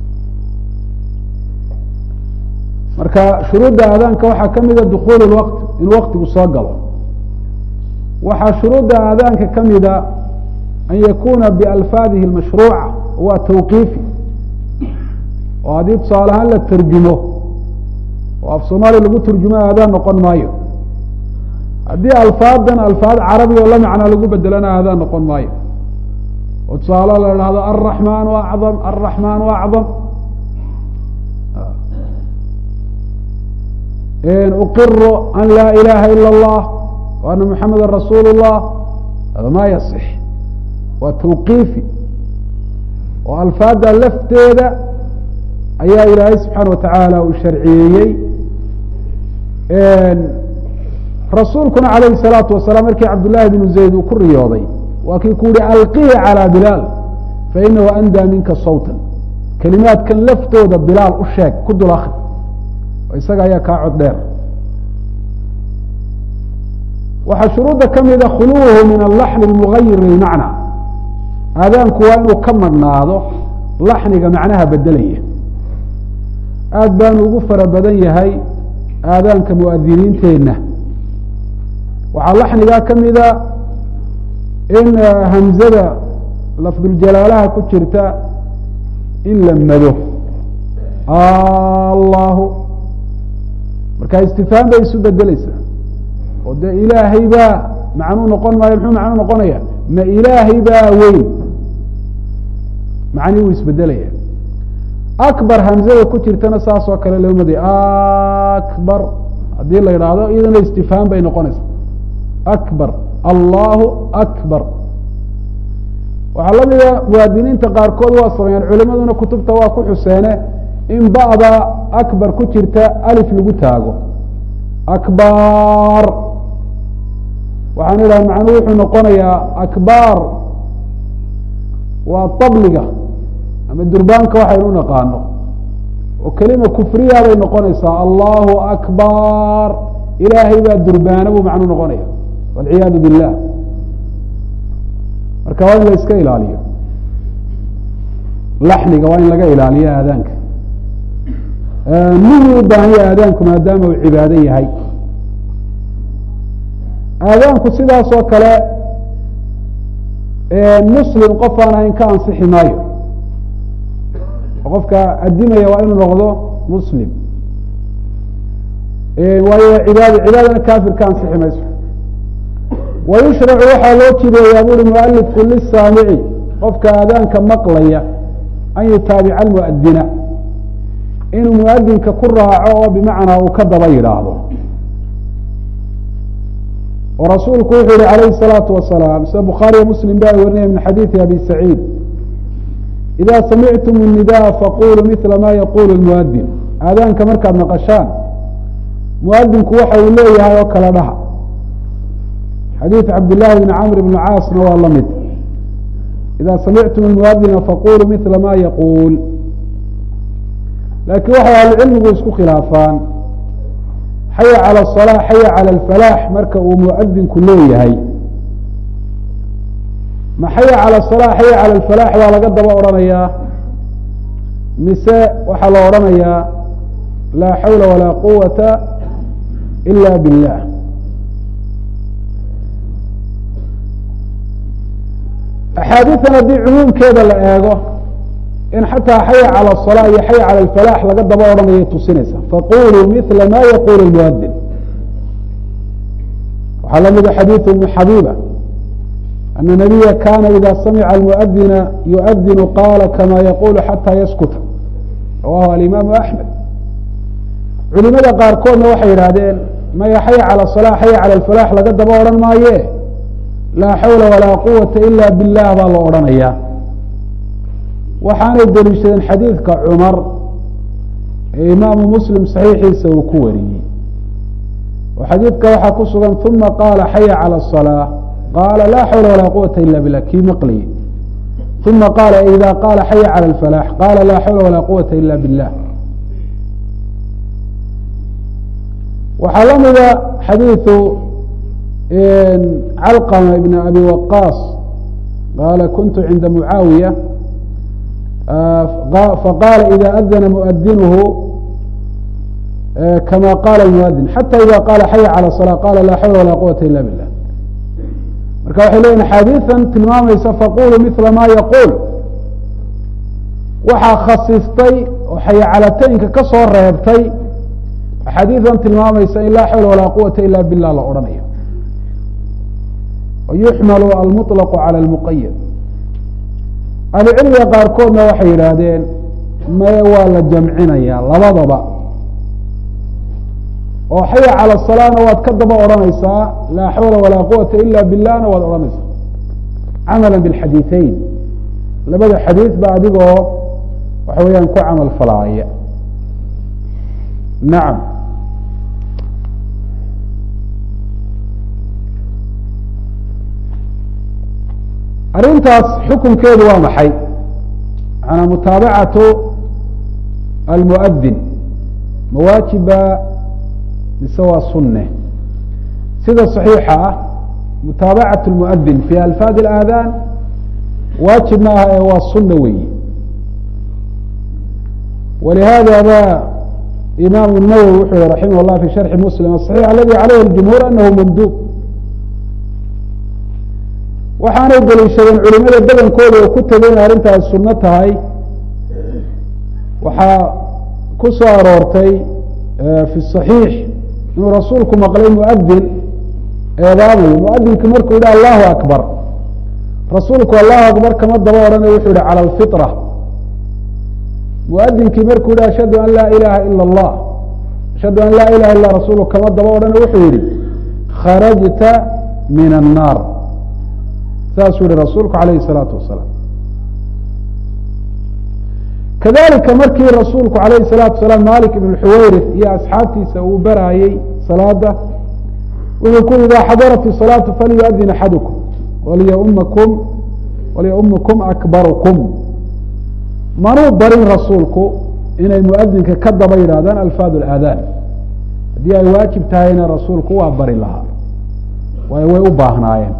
marka shuruudda aadaanka waxaa ka mida dukuul اwaqt in waktigu soo galo waxaa shuruudda aadaanka ka mida an yakuna bialfaadihi اmashruuca waa tawqiifi oo haddii tusaale ahaan la turjumo oo af soomaaliya lagu turjumo aadaan noqon maayo haddii alfaadan alfaad carabi oo la macnaa lagu bedelana aadaan noqon maayo oo tusaale la idhahdo alraxmaan acdam alraxmaan acdam uqiru an laa ilaha ila اllah wa ana muxameda rasuul الlah hada ma yaصix waa tawqiifi oo alfaada lafteeda ayaa ilaahay subxaana watacaala uu sharciyeeyey rasuulkuna calayhi الsalaatu wasalaam markii cabdullahi bnu zayd uu ku riyooday waa kii ku yihi alqihi calى bilaal fainahu andaa minka sawta kelimaadkan laftooda bilaal u sheeg ku dul akri oo isaga ayaa kaa cod dheer waxaa shuruudda ka mida khuluwuhu min alaxni اlmugayir lilmacna aadaanku waa inuu ka madhnaado laxniga macnaha bedelaya aad baanu ugu fara badan yahay aadaanka muadiniinteenna waxaa laxnigaa ka mida in hamzada lafduljalaalaha ku jirta in la mado allahu markaa istifhaam bay isu bedeleysaa oo dee ilaahay baa macnuu noqon maayo muxuu macnuu noqonaya ma ilaahay baa weyn macnihi wuu isbedelaya akbar hamzada ku jirtana saas oo kale loo maday akbar haddii la yidhaahdo iyadana istifhaam bay noqonaysa akbar allahu akbar waxaa la mida muwaadiniinta qaarkood waa sameeyaan culimaduna kutubta waa ku xuseene in ba'da akbar ku jirta alif lagu taago akbar waxaan idhaha macnuhu wuxuu noqonayaa akbar waa tabliga ama durbaanka waxaynu u naqaano oo kelima kufriya bay noqonaysaa allahu akbar ilaahay baa durbaana buu macnuu noqonaya walciyaadu billah marka waa in la iska ilaaliyo laxniga waa in laga ilaaliyo aadaanka miyuu u baahan yahay aadaanku maadaama uu cibaado yahay aadaanku sidaas oo kale muslim qof aan ahayn ka ansixi maayo qofka adimaya waa inuu noqdo muslim waayo cibaadana kafir ka ansixi mayso wayushracu waxaa loo jideeyaa buri mualifku lisaamici qofka aadaanka maqlaya an yutaabica almuadina inuu muadinka ku raaco oo bimacnaa uu ka daba yidhaahdo oo rasuulku wuxuu yihi calayhi الsalaatu wasalaam sida bukhaariyo muslim ba ay warinaya min xadiidi abi saciid ida samictum الnidaa faquluu mila ma yaqulu اlmuadin aadaanka markaad maqashaan muadinku waxa uu leeyahay oo kala dhaha xadiid cabdillaahi bni camr bni caasna waa la mid ida samictum اlmuadina faquluu mila ma yaquul laakiin waxay ahlucilmigu isku khilaafaan xaya calى الصalاة xaya calى اlfalaax marka uu muadinku leeyahay ma xaya calى الصalاة xaya calى اlfalaax baa laga daba odhanayaa mise waxaa la odhanayaa laa xawla walaa quwata ila billah axaadiian haddii cumuumkeeda la eego in xataa xaya calى الصalاة iyo xaya calى اlfalaax laga daba odhanayay tusinaysa faquluu mila ma yaqul اlmuadin waxaa la mida xadiiث ibn xabiba ana nabiya kana ida samica almuadina yuadinu qala kama yaqulu xataa yaskuta rawahu alimaamu axmed culimada qaarkoodna waxay yidhaahdeen maya xaya calى الصalاة xaya calى اlfalaax laga daba odhan maaye laa xawla walaa quwata ila bilah baa la odhanaya waxaanay deliishadeen xadiidka cumar ee imaamu muslim saxiixiisa uu ku wariyey oo xadiidka waxaa ku sugan uma qaala xaya calى الصalاة qaala laa xawla walaa quwata ila bilah kii maqliye uma qaala ida qaala xaya calى اlfalaax qaala laa xawla walaa quwata ila bilah waxaa la mida xadiiثu calqama ibn abi waqaas qaala kuntu cinda mucaawiya faqaala ida adana muadinuhu كما قال المؤذن حتى إذا قال حي على الصلاة قال لا حول ولا قوة إلا بالله. marka waxay leeyihin axaadiisan tilmaamaysa faqulu mila ma yaquul waxaa khasistay oo xayacalataynka ka soo reebtay axaadiisan tilmaamaysa in laa xawla walaa quwata ila billah la odhanayo wayuxmalu almuطlaqu calى اlmuqayad. ahlucilmiga qaarkoodna waxay yidhaahdeen maye waa la jamcinaya labadaba oo xaya calى الصلاana waad ka daba odhanaysaa laa xawla walaa quwata ila bilahna waad odhanaysaa camala bاlxadiiثeyn labada xadiiث ba adigoo waxa weeyaan ku camal falaaya. nacam arrintaas xukunkeedu waa maxay? manaa mutaabacatu almuؤdin mawaajiba mise waa sunne? sida صaxiixa ah mutaabacaة الmuؤdin fi alfaad الآadaan waajib maaha ee waa sunna weyi. walihada ba imam الnawwi wuxuu yihi raximah الlah fi sharxi muslim aلصaxiix aladi calayhi اljumhuur anahu mandub. waxaanay daliishadeen culimada badankooda oo ku tegay in arrintaas sunno tahay. waxaa ku soo aroortay fi صaxiix inuu rasuulku maqlay muؤdin eedaamayo muؤdinki markuu yihi allahu akbar rasuulku allahu akbar kama daba odhanayo wuxuu yihi calى اlfiطrة. muؤdinkii markuu yihi ashhadu an laa ilaha ilا اllah ashhadu an laa ilaha illa rasuulku kama daba odhanayo wuxuu yihi kharajta min الnaar saasuu yihi rasuulku alayhi الsalaatu wasalaam. kadalika markii rasuulku alayhi الsalaatu wasalaam malik ibn xuwayrith iyo asxaabtiisa uu baraayey salaada wuxuu ku yihi ida xadarat الصalaatu falyuؤdin axadukum walyaumakum akbarukum. manuu barin rasuulku inay muؤdinka ka daba yidhahdaan alfaad اlaadaan. haddii ay waajib tahayna rasuulku waa bari lahaa waayo way u baahnaayeen.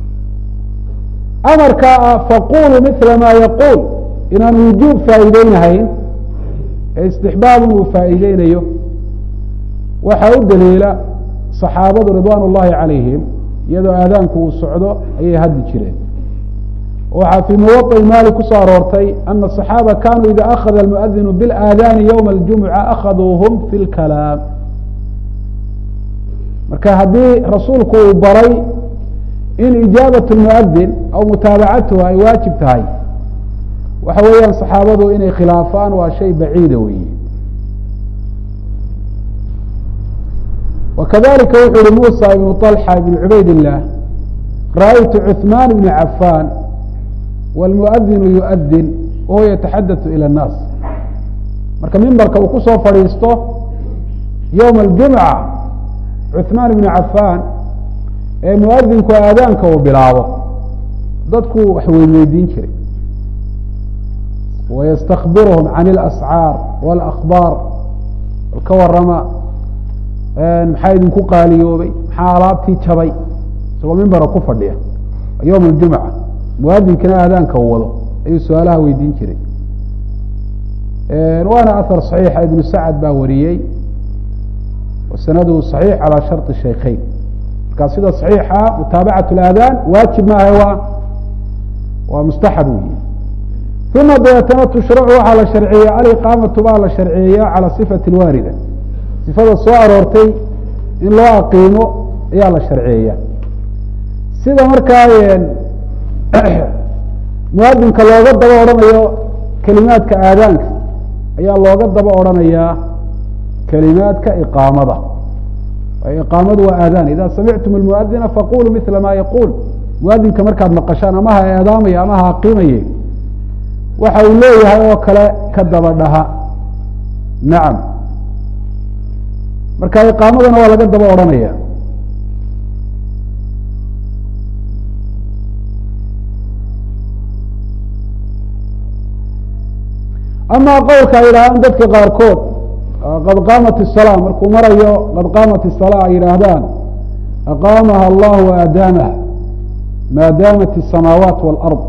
amarkaa ah faqulu mila ma yaquul inaan wujuub faa'iideynahayn ee istixbaabun uu faa'iideynayo waxaa u daliila صaxaabadu ridwaan ullahi calayhim iyadoo aadaanku uu socdo ayay hadli jireen. waxaa fii muwaطi maali kusoo aroortay ana الصaxaaba kanuu ida akhada اlmuؤdinu biاlaadaani ywma اljumuca akhaduuhum fi اlkalaam. marka haddii rasuulku uu baray in ijaabaة الmuؤdin aw mutaabacatuha ay waajib tahay waxa weeyaan صaxaabadu inay khilaafaan waa shay baciida weyi. وkadalika wuxuu yihi muسى ibn طلحة ibn cubayd الlah ra'aytu cثman ibn cafan wاlmuؤdinu yuؤdin wahuwa yataxadaثu ilى الnaas. marka mimbarka uu kusoo fadhiisto ywma اljumca cثmaan ibn cafan ee muؤdinku aadaanka uu bilaabo dadku wax weynweydiin jiray wayastakbirhum can اlascaar wاlakbaar ka warama maxaa idinku qaaliyoobay maxaa alaabtii jabay isagoo mimbara ku fadhiya ywma اljumca muadinkina aadaanka u wado ayuu su-aalaha weydiin jiray. waana ahar صaxiixa ibnu sacd baa wariyey wasanadu صaxiix calى sharط shaykhayn. markaa sida صaxiixa mutaabacaة اlaadaan waajib maaha waa mustaxab weyi. uma dabeetana tushracu waxaa la sharciyeya aliqaamatu baa la sharciyeeya calى صifati اlwaarida sifada soo aroortay in loo aqiimo ayaa la sharciyeeya. sida markaa muadinka looga daba odhanayo kelimaadka aadaanka ayaa looga daba odhanayaa kelimaadka iqaamada. iqaamadu waa aadaan ida samictum اlmuؤdina faquluu mila ma yaquul. muadinka markaad maqashaan ama ha eedaamaya ama ha aqiimaye waxa uu leeyahay oo kale ka daba dhaha. nacam marka iqaamadana waa laga daba odhanaya. ama qowlka ay yidhahdaan dadka qaarkood qad qaamat الصalاة markuu marayo qad qaamat الصalاة ay yidhaahdaan aqaamaha allah وaadaamaha ma daamat الsamaawaat wاlأrض.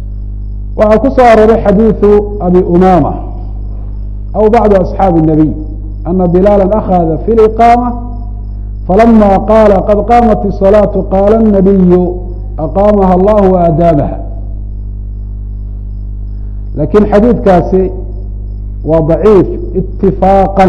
waxaa ku soo arooray xadiiثu abi umama aw bacdu asxaabi الnabiy أna bilaala أkhada fi اliqaamة falama qaala qad qaamat الصalaaةu qaala الnabiyu aqaamaha allah وaadaabaha lakin xadiidkaasi waa ضaciif اtifaaqا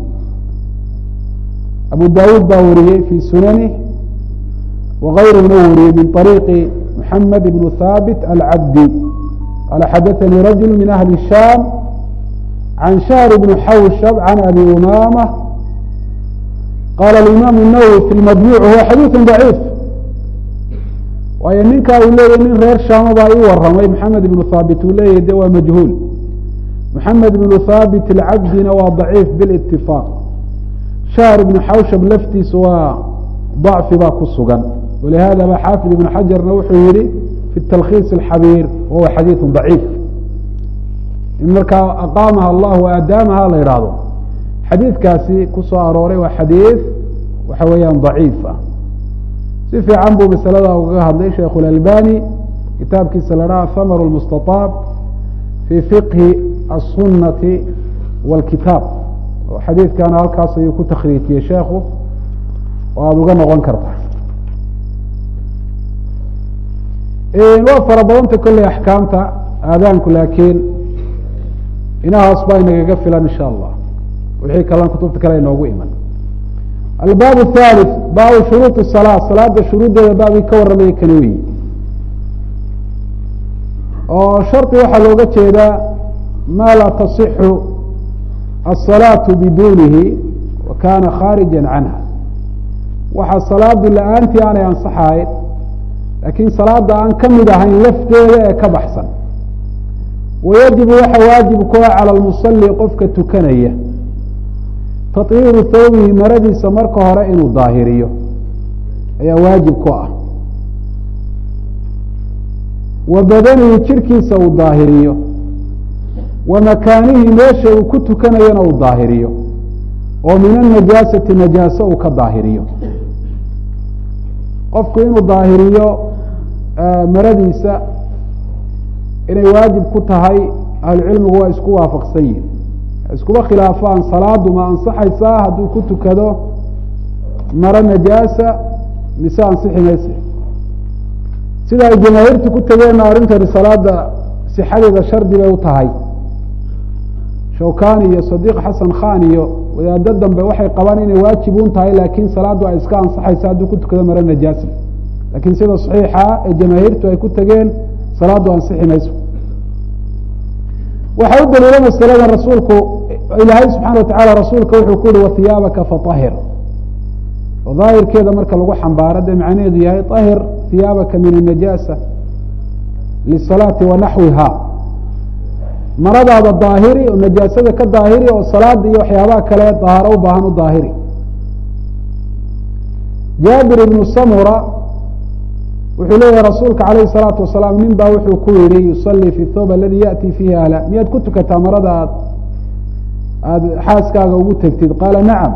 abu dawud baa wariyey fi sunanih wغayruna wariyey min طariiqi mحamed بn haabit alcabdi qala xadaثanii rajul min ahli الsham can shahr bn xawshab can abi umamة qala اimam الnawwi fi اlmajmuع huwa xadiiث ضaciif waayo ninkaa uu leeyahy nin reer shaama baa ii waramay maxamed ibnu haabit uu leeyahy de waa majhuul maxamed ibnu haabit alcabdina waa ضaciif biاlاtifaaq shahr ibnu xawshab laftiisa waa ضacfi baa ku sugan walihada ba xaafid ibn xajarna wuxuu yihi fi talkhiis اxabiir wahuwa xadiiث ضaciif in markaa aqaamaha allah aadaamaha la ihahdo xadiidkaasi ku soo arooray waa xadiiث waxa weeyaan ضaciif ah si fiican buu masalada ugaga hadlay sheikh اlalbani kitaabkiisa la dhaha hamr اmustaطaab fi fiqhi الsunati wاlkitaab oo xadiidkana halkaas ayuu ku takriijiyey sheekhu oo aada uga noqon karta waa fara badanta kolley axkaamta aadaanku laakiin inahaas baa inagaga filan insha allah wixii kalan kutubta kale inoogu iman albaab الثالث baabu shuruuط الصلاة salaada shuruuddeeda baabkii ka warramaya kani weyi oo shardi waxaa looga jeedaa ma laa taصixu الصalaaةu bidunihi wa kana khaariجa canha waxa salaadu la-aantii aanay ansaxahayn laakiin salaada aan ka mid ahayn lafteeda ee ka baxsan wayajibu waxa waajib ku ah calى اlmusali qofka tukanaya taطhiiru thawbihi maradiisa marka hore inuu daahiriyo ayaa waajib ku ah wa badanihi jirkiisa uu daahiriyo wa makaanihi meesha uu ku tukanayana uu daahiriyo oo min anajaasati najaase uu ka daahiriyo qofku inuu daahiriyo maradiisa inay waajib ku tahay ahlucilmigu waa isku waafaqsan yihin iskuba khilaafaan salaadu ma ansaxaysaa hadduu ku tukado maro najaasa mise ansixi mayse sida ay jamaahiirtu ku tegeenna arrintani salaada sixadeeda shardi bay u tahay shawkani iyo sadiiq xasan khan iyo wadaado dambe waxay qabaan inay waajib un tahay laakiin salaadu ay iska ansaxaysa hadduu ku tukado maro najaasa laakiin sida saxiixa ee jamaahiirtu ay ku tegeen salaadu ansixi mayso waxaa u daliila masalada rasuulku ilaahay subxana watacala rasuulka wuxuu ku yihi wahiyaabaka faطahir oo daahirkeeda marka lagu xambaaro dee macnaheedu yahay طahir hiyaabaka min الnajaasa lisalaati wa naxwiha maradaada daahiri oo najaasada ka daahiri oo salaada iyo waxyaabaha kale dahaaro u baahan u daahiri jaabir ibnu samura wuxuu leeyahay rasuulka calayh الsalaatu wasalaam nin baa wuxuu ku yihi yusalii fi thawb aladi yaأti fiihi ahla miyaad ku tukataa marada aada xaaskaaga ugu tegtid qaala nacam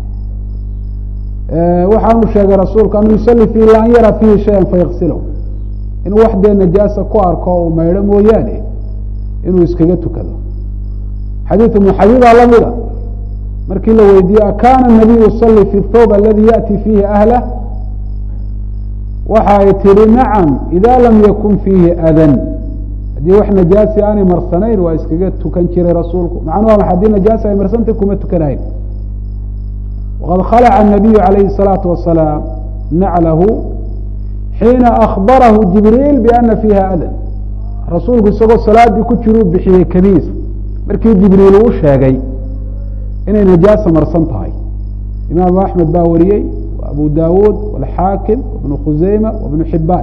waxaanu sheegay rasuulku anuu yusalii fiihi ila an yara fiihi shaya fayaksilahu inuu wax dee najaasa ku arko uu maydho mooyaane inuu iskaga tukado xadiiث ibnu xabiibaa lamida markii la weydiiye akana الnabiyu yusalii fi thawb aladi yaأti fiihi ahlah waxa ay tihi nacam ida lam yakun fiihi adan haddii wax najaasi aanay marsanayn waa iskaga tukan jiray rasuulku macnuha ma haddii najaasi ay marsantay kuma tukanahayn waqad khalaca الnabiyu calayhi الsalaatu wasalaam naclahu xiina akbarahu jibriil biana fiiha adan rasuulku isagoo salaadii ku jiruu bixiyey kabiis markii jibriil uu sheegay inay najaasa marsan tahay imaamu axmed baa wariyey abu dawud wاlxaakim wbnu khuseyma wbnu xibaan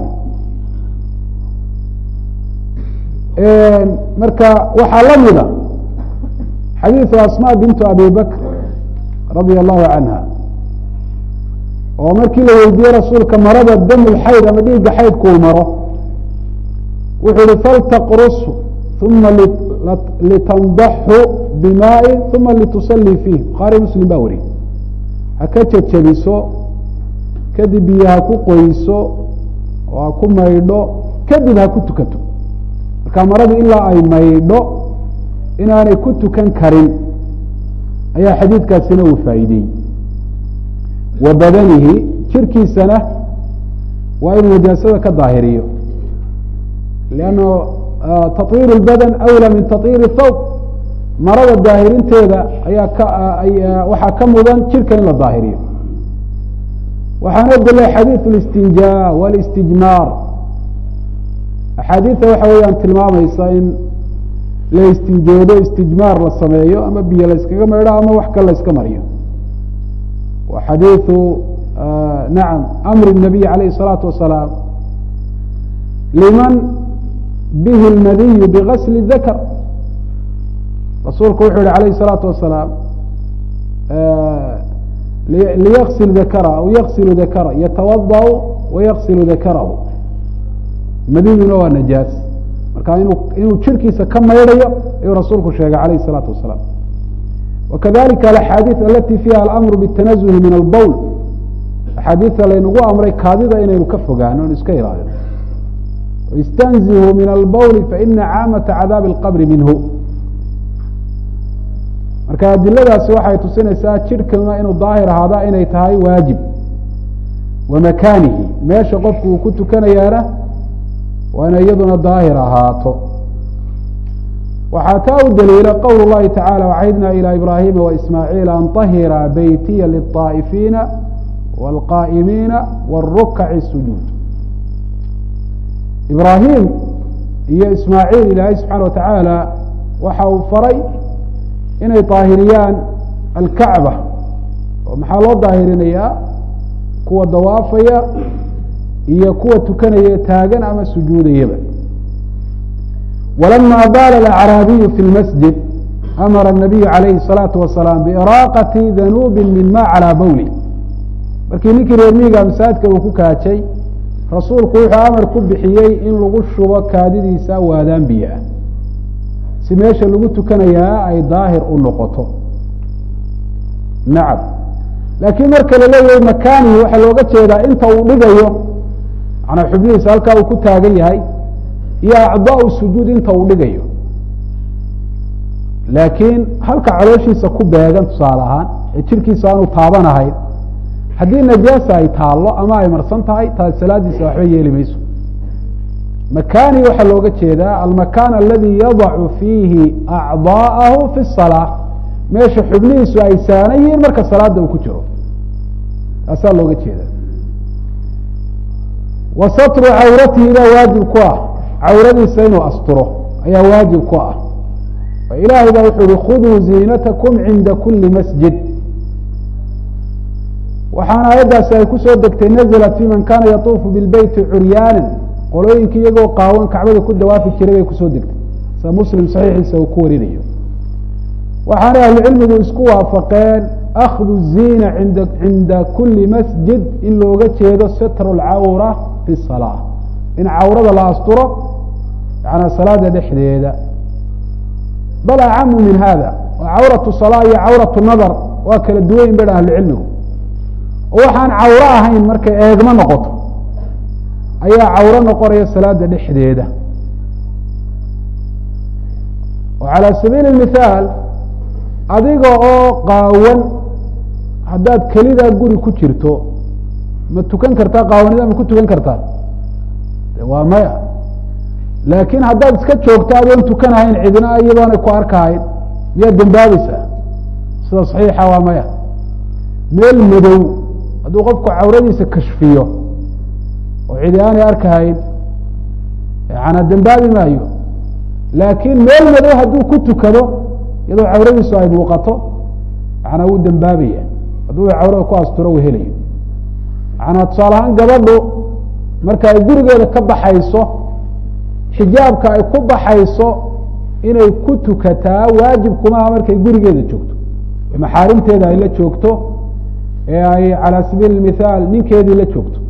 marka waxaa la mida xadiiثu asma bintu abi bakr radia allahu canha oo markii la weydiiyey rasuulka marada dam lxayd ama dhiigga xaydkuu maro wuxuu yihi faltaqrus uma litandaxu bimaai uma litusalii fiih bukhaari muslim baa wariyey ha ka jejabiso kadib biyo ha ku qoyso oo ha ku maydho kadib ha ku tukato marka maradu ilaa ay maydho inaanay ku tukan karin ayaa xadiidkaasina uu faa'iideyey wa badanihi jirkiisana waa inuu najaasada ka daahiriyo lanno taطhiir اlbadan awlى min taطhiir الthawb marada daahirinteeda ayaa waxaa ka mudan jirka in la daahiriyo waxaana dalay xadiiث اlistinjaa wاlاstijmaar axaadiida waxa weeyaan tilmaamaysa in la istinjoodo istijmaar la sameeyo ama biyo la yskaga maydho ama wax kale la yska mariyo wa xadiiثu nacam amri الnabiy alayh الsalaatu wasalaam liman bihi اlmadiyu bigasli dakr rasuulku wuxuu yihi alayh الsalaatu wasalaam liyغsil dakra aw yغsilu dakra yatawadأ wayغsilu dakarahu madiduna waa najaas marka inuu jirkiisa ka maydhayo ayuu rasuulku sheegay alayh الsalaatu wasalaam wakadalika alaxaadiiث alati fiiha alamru bالtanazuhi min albowl axaadiida laynagu amray kaadida inaynu ka fogaano inu iska ilaalino istanzihu min albowli faina caamata cadaabi اlqabri minhu marka adiladaasi waxay tusinaysaa jirhkana inuu daahir ahaada inay tahay waajib wa makaanihi meesha qofku uu ku tukanayaana waa inay iyaduna daahir ahaato waxaa taa u daliila qowl اllahi tacalى wcahdna ilى ibrahima waismaaciil an طahira beytiya liلطaa'ifiina wاlqaa'imiina wاrukaci sujuud ibraahim iyo ismaaciil ilaahay subxaana wa tacaala waxa uu faray inay daahiriyaan alkacba oo maxaa loo daahirinayaa kuwa dawaafaya iyo kuwa tukanaya taagan ama sujuudayaba walama baala alacraabiyu fi lmasjid amara الnabiyu calayhi الsalaatu wasalaam biiraaqati danuubi min ma calaa bowli markii ninkii reer miiga masaajidka uu ku kaajay rasuulku wuxuu amar ku bixiyey in lagu shubo kaadidiisa waadaan biyo ah si meesha lagu tukanayaa ay daahir u noqoto nacam laakiin marka la leeyahay makaanihi waxaa looga jeedaa inta uu dhigayo manaa xubnihiisa halkaa uu ku taagan yahay iyo acdaau sujuud inta uu dhigayo laakiin halka calooshiisa ku beegan tusaale ahaan ee jirkiisa aanu taabanahayn haddii najaasa ay taallo ama ay marsan tahay taas salaadiisa waxba yeeli mayso makaani waxaa looga jeedaa almakaan aladi yadacu fiihi acdaa'ahu fi الsalaa meesha xubnihiisu ay saanan yihiin marka salaada uu ku jiro taasaa looga jeeda wa satru cawratihi baa waajib ku ah cawradiisa inuu asturo ayaa waajib ku ah ilaahay baa wuxuu uhi khuduu ziinatakum cinda kuli masjid waxaana aayaddaasi ay ku soo degtay naزlat fi man kana yatuufu bilbeyti curyaana qolooyinka iyagoo qaawan kacbada ku dawaafi jiray bay kusoo degtay sa muslim saxiixiisa uu ku warinayo waxaana ahlucilmigu isku waafaqeen akhdu ziina cinda kuli masjid in looga jeedo sitru lcawra fi salaa in cawrada la asturo yanaa salaada dhexdeeda bal acamu min hada cawratu salaa iyo cawratu nadar waa kala duwayn ba ahlucilmigu oo waxaan cawro ahayn markay eegmo noqoto ayaa cawro noqonaya salaada dhexdeeda oo calى sabiili mithaal adiga oo qaawan haddaad kelidaa guri ku jirto ma tukan kartaa qaawanida ma ku tukan kartaa waa maya laakiin haddaad iska joogto adoon tukanahayn cidina iyadoonay ku arkahayn miyaad dembaabaysaa sida saxiixa waa maya meel madow hadduu qofku cawradiisa kashfiyo oo cidi aanay arkahayn yana dembaabi maayo laakiin meel madow hadduu ku tukado iyadoo cawradiisu ay muuqato yana wuu dembaabaya hadduu cawrada ku asturo uu helayo yana tusaale ahaan gabadhu marka ay gurigeeda ka baxayso xijaabka ay ku baxayso inay ku tukataa waajib kumaha markay gurigeeda joogto maxaarimteeda ay la joogto ee ay calى sabiili mithaal ninkeedii la joogto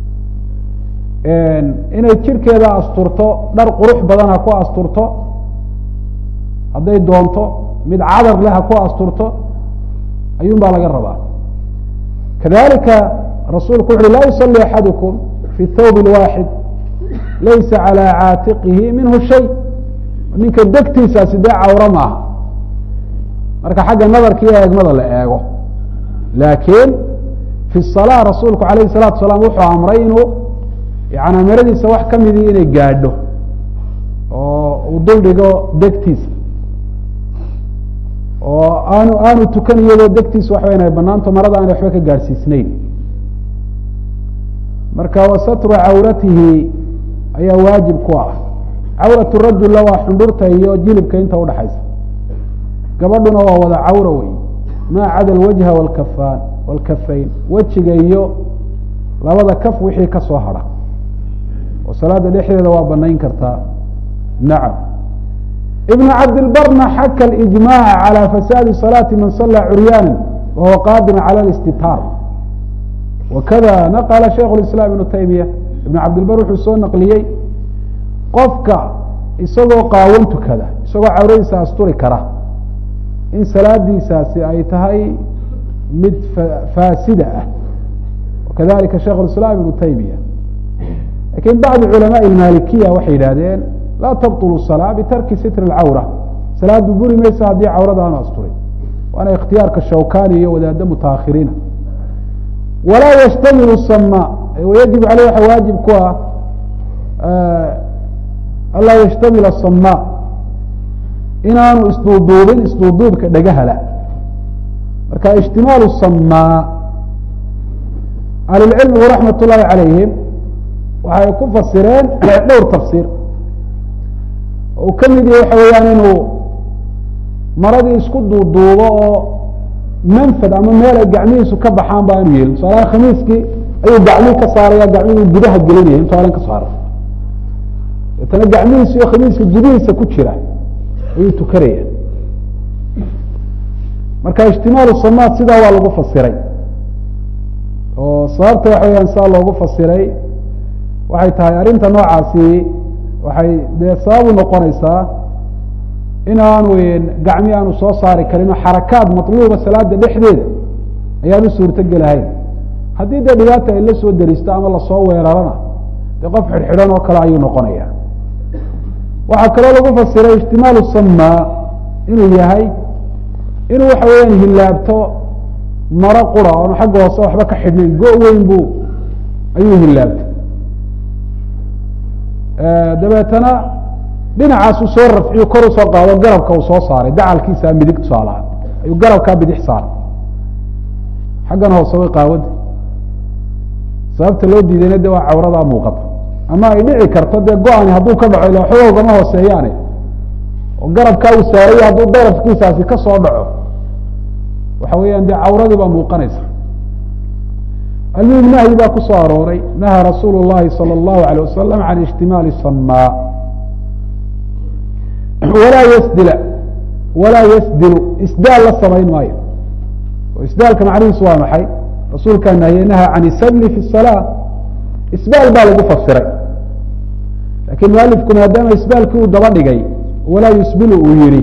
inay jirkeeda asturto dhar qurux badan ha ku asturto hadday doonto mid cadar leh ha ku asturto ayuun baa laga rabaa kadalika rasuulku wuxu uhi laa yusalli axadukum fi thawb اlwaaxid laysa calى caatiqihi minhu shay ninka degtiisaasi dee cawro maaha marka xagga nadarka iyo eegmada la eego laakiin fi الصلاة rasuulku alayه الصلاatu wasalaam wuxuu amray inuu yani maradiisa wax kamidii inay gaadho oo uu dul dhigo degtiisa oo aanu tukan iyadoo degtiisa waxa inay banaanto marada aan waxba ka gaadhsiisnayn marka wasatru cawratihi ayaa waajib ku ah cawraة rajula waa xundhurta iyo jilibka inta udhaxaysa gabadhuna waa wada cawra wey ma cada alwajha wاlkafaan wاlkafayn wejiga iyo labada kaf wixii ka soo hadha oo salaada dhexdeeda waa banayn kartaa nacam ibn cabdilbarna xaka اlijmac calى fasaadi صalaati man salaa curyaana wahuwa qaadiran calى اlاstitaar wakada naqla shaykh اiسlam ibnu taymiya ibn cabdilbar wuxuu soo naqliyey qofka isagoo qaawan tukada isagoo cawradiisa asturi kara in salaadiisaasi ay tahay mid faasida ah wakadalika shaykh اiسlam ibnu taymiya lakin bacd culamaء اmalikiya waxay yidhahdeen laa tabطl الصلاة bitarki sitr اcawra salaadu buri maysa haddii cawrada aanu asturin waana ikhtiyaarka shawkani iyo wadaado mutaahiriina walaa ystamil الsma wayajib aleyh waxa waajib ku ah anlaa yashtamil الsma inaanu isduuduubin isduuduubka dhagahala marka اجtimaal الsma ahlulcilmigu raxmat ullahi calayhim waxay ku fasireen dhowr tafsir u ka mid yahay waxa weeyaan inuu maradii isku duuduubo oo manfad ama meel ay gacmihiisu ka baxaan ba aanu yeelin tusaalaha khamiiskii ayuu gacmii ka saaraya gacmihuu gudaha gelinaya intu alan ka saaro deetana gacmihiisa iyo khamiiska gudihiisa ku jira ayuu tukanaya marka ijtimaalu samaad sidaa waa lagu fasiray oo sababta waxa weyaan saa loogu fasiray waxay tahay arrinta noocaasi waxay dee sababu noqonaysaa in aanu gacmi aanu soo saari karin oo xarakaad matluuba salaada dhexdeeda ayaanu suurto gelahayn haddii dee dhibaata ay la soo daristo ama lasoo weerarana dee qof xidhxidhan oo kale ayuu noqonaya waxaa kaloo lagu fasiray ijtimaalu sama inuu yahay inuu waxa weeyaan hilaabto maro qura oonu xagga hoose waxba ka xidhnayn go- weyn buu ayuu hilaabtay dabeetana dhinacaas uu soo rafciyo kor usoo qaado garabka uu soo saaray dacalkiisa midig tusaalaha ayuu garabkaa bidix saaray xaggan hoose way qaawada sababta loo diidayna de waa cawradaa muuqata ama ay dhici karto dee go-ani hadduu ka dhaco ila waxba ogama hooseeyaane oo garabkaa uu saaraya hadduu darafkiisaasi ka soo dhaco waxa weeyaan dee cawradii baa muuqanaysa almuhim nahyi baa ku soo arooray nahaa rasuulu llahi salى اllahu alيه wasalam can ijtimaali sama walaa ysdilu isdaal la samayn maayo oo isdaalka macnihiisu waa maxay rasuulkaa nahiye nahaa can isabli fi الsalaa isbaal baa lagu fasiray lakin mualifku maadaama isbaalkii uu daba dhigay walaa yusbilu uu yihi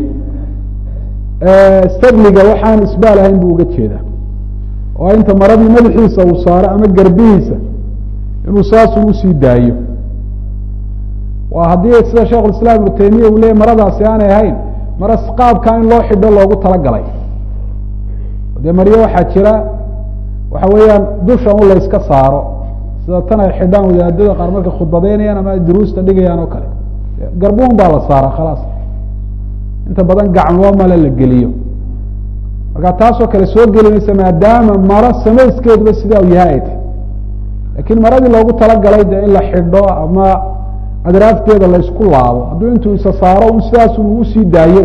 sabliga waxaan isbaal ahayn buu uga jeedaa oo inta maradii madaxiisa uu saaro ama garbihiisa inuu saasun usii daayo waa haddii sida sheikh iسlam ibnu taymiya uu leeyay maradaasi aanay ahayn mara qaabkaa in loo xidho loogu talagalay dee maryo waxaa jira waxa weeyaan dusha un layska saaro sida tan ay xidhaan wadaadada qaar markay khudbadeynayaan ama ay duruusta dhigayaan oo kale garbuun baa la saaraa khalaas inta badan gacmo male la geliyo marka taasoo kale soo geli maysa maadaama maro samayskeeduba sidaa u yahay ay tahy lakin maradii loogu talagalay de in la xidho ama adraafteeda la isku laabo hadduu intuu isa saaro un sidaas uu usii daayo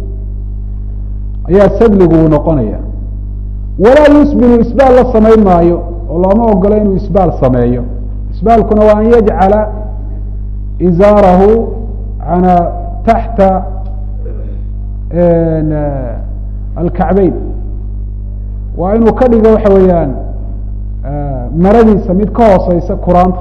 ayaa sadligu uu noqonaya walaa yusbilu isbaal la samayn maayo oo looma ogolo inuu isbaal sameeyo isbaalkuna waa an yajcala izaarahu ana taxta alkacbeyn waa inuu ka dhigo waxa weeyaan maradiisa mid ka hooseysa quraanta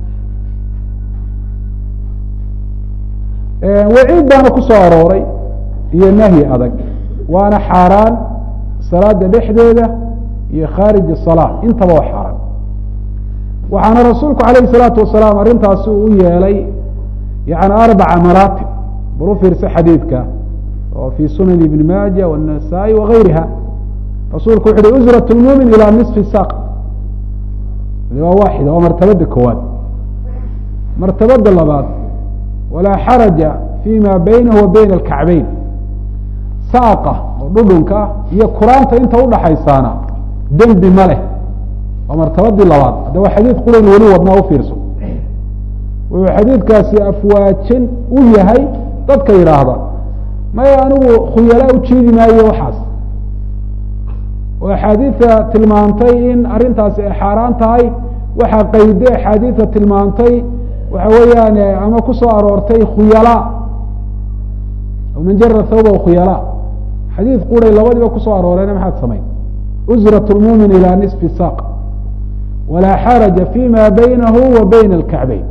waciid baana ku soo arooray iyo nahyi adag waana xaaraan salaada dhexdeeda iyo khaarij الsalaa intaba waa xaaraan waxaana rasuulku alayh الsalaatu wasalaam arrintaasi uu u yeelay yani 4 maraatib bal u fiirsa xadiidka وفي سنن بن ماجة والنسائي وغيرها رasuulku وxu uhi أزرة المؤمن إلى نصف الساق waa waaxida waa martabada koowaad martabada labaad walaa xaraja فيma baynahu wa bayna الكacbayn saaqa oo dhudhunka iyo kuraanta inta udhaxaysaana dembi ma leh waa martabadii labaad hadda waa xadiid qurayn weli wadnaa ufiirso wuxuu xadiidkaasi afwaajin u yahay dadka yidhaahda maya anigu khuyala ujeedi maayo waxaas oo axaadiida tilmaantay in arrintaasi ay xaaraan tahay waxaa qayde axaadiida tilmaantay waxa weeyaan ama ku soo aroortay khuyala man jara thawba khuyala xadiid quray labadiiba kusoo arooreena maxaad samayn uzrat lmumin ilى nisfi saq walaa xaraja fima baynahu wa bayna alkacbayn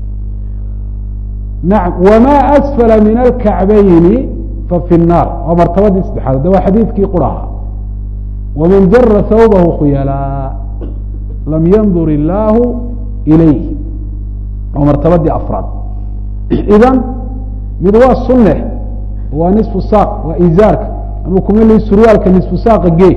nacam wma asfala min alkacbayni fafi الnaar waa martabadii saddexaad hadda waa xadiidkii quraha waman jara thawbahu khuyala lam yandur illaahu ilayh waa martabadii afraad idan mid waa sunne waa nisfu saaq waa izaarka anuu kuma li surwaalka nisfu saaqa gee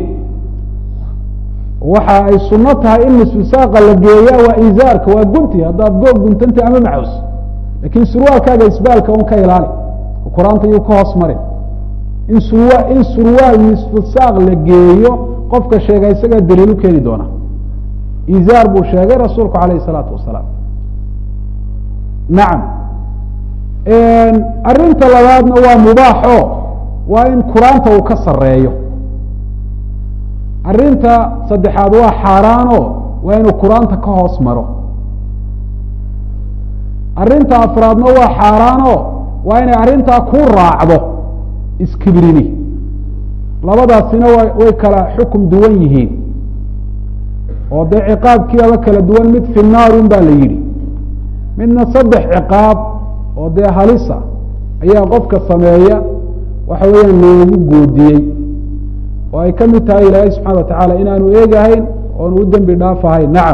waxa ay suno tahay in nisfu saaqa la geeya waa izaarka waa gunti haddaad goog guntanta ama macaws lakin surwaalkaaga isbaalka un ka ilaali qur-aanta iyuu ka hoos marin in surwaal nisfu saaq la geeyo qofka sheega isagaa daliil u keeni doona izaar buu sheegay rasuulku alayh الsalaatu wasalaam nacam arinta labaadna waa mubaaxo waa in quraanta uu ka sareeyo arinta saddexaad waa xaaraano waa inuu quraanta ka hoos maro arinta afraadna waa xaaraano waa inay arrintaa ku raacdo iskibrini labadaasina way kala xukum duwan yihiin oo dee ciqaabkiiaba kala duwan mid fi naarun baa la yidhi midna saddex ciqaab oo dee halisa ayaa qofka sameeya waxa weeyaan loogu goodiyey oo ay ka mid tahay ilaahay subxana wa tacaala inaanu eegahayn oonu u dembi dhaafahayn nacam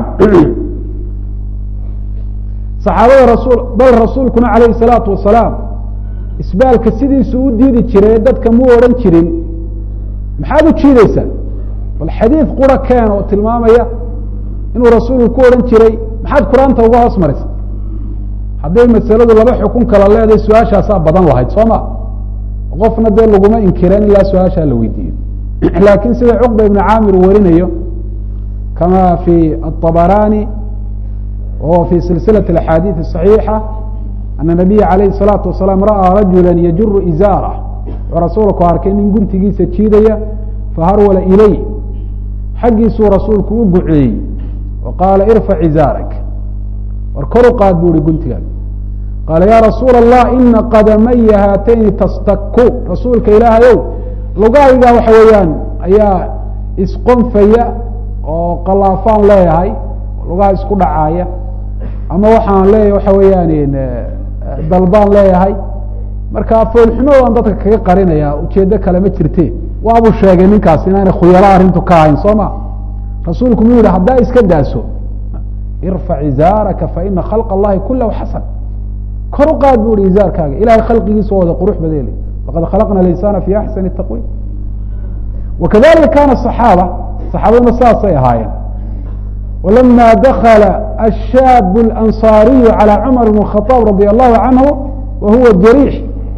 saxaabada rasul bal rasuulkuna calayhi الsalaatu wasalaam isbaalka sidiisu u diidi jiray dadka mu odhan jirin maxaad u jiideysaa bal xadiid qura keen oo tilmaamaya inuu rasuulku ku odhan jiray maxaad qur-aanta uga hoos maraysa hadday masaladu laba xukun kala leedahay su-aashaasaa badan lahayd soo ma qofna dee laguma inkireen ilaa su-aashaa la weydiiyo laakiin sida cuqba ibnu caamir uu warinayo kama fi aلطabarani wahuwa fi silsilaة اaxaadiiث الصaxiixa ana nabiya alayhi الsalaatu wasalaam ra'aa rajula yajuru izaarah wuxuu rasuulku arkay nin guntigiisa jiidaya faharwala ilay xaggiisuu rasuulku u guceeyey wa qaala irfac izaarak war kor u qaad bu uhi guntigaag qaala ya rasuula الlah ina qadamaya haatayni tastaku rasuulka ilaahayow lugahayga waxa weeyaan ayaa isqonfaya oo qalaafaan leeyahay lugaha isku dhacaaya ama waxaan leeyahay waxa weeyaan dalbaan leeyahay marka foolxumadaan dadka kaga qarinaya ujeedo kale ma jirte waabuu sheegay ninkaas inaanay khuyala arrintu ka ahayn soo ma rasuulku mu yihi haddaa iska daaso irfac izaaraka faina khalq اllahi kulahu xasan kor u qaad bu ihi izaarkaaga ilahay khalqigiisa wada qurux badeeli laqad khalaqna linsana fi axsani taqwiim wakadalika kana صaxaaba saxaabaduna saasay ahaayeen walama dakala الshاab الأnصاariyu عalى cmar بن الخaطاab radي الlahu canhu wa huwa jariix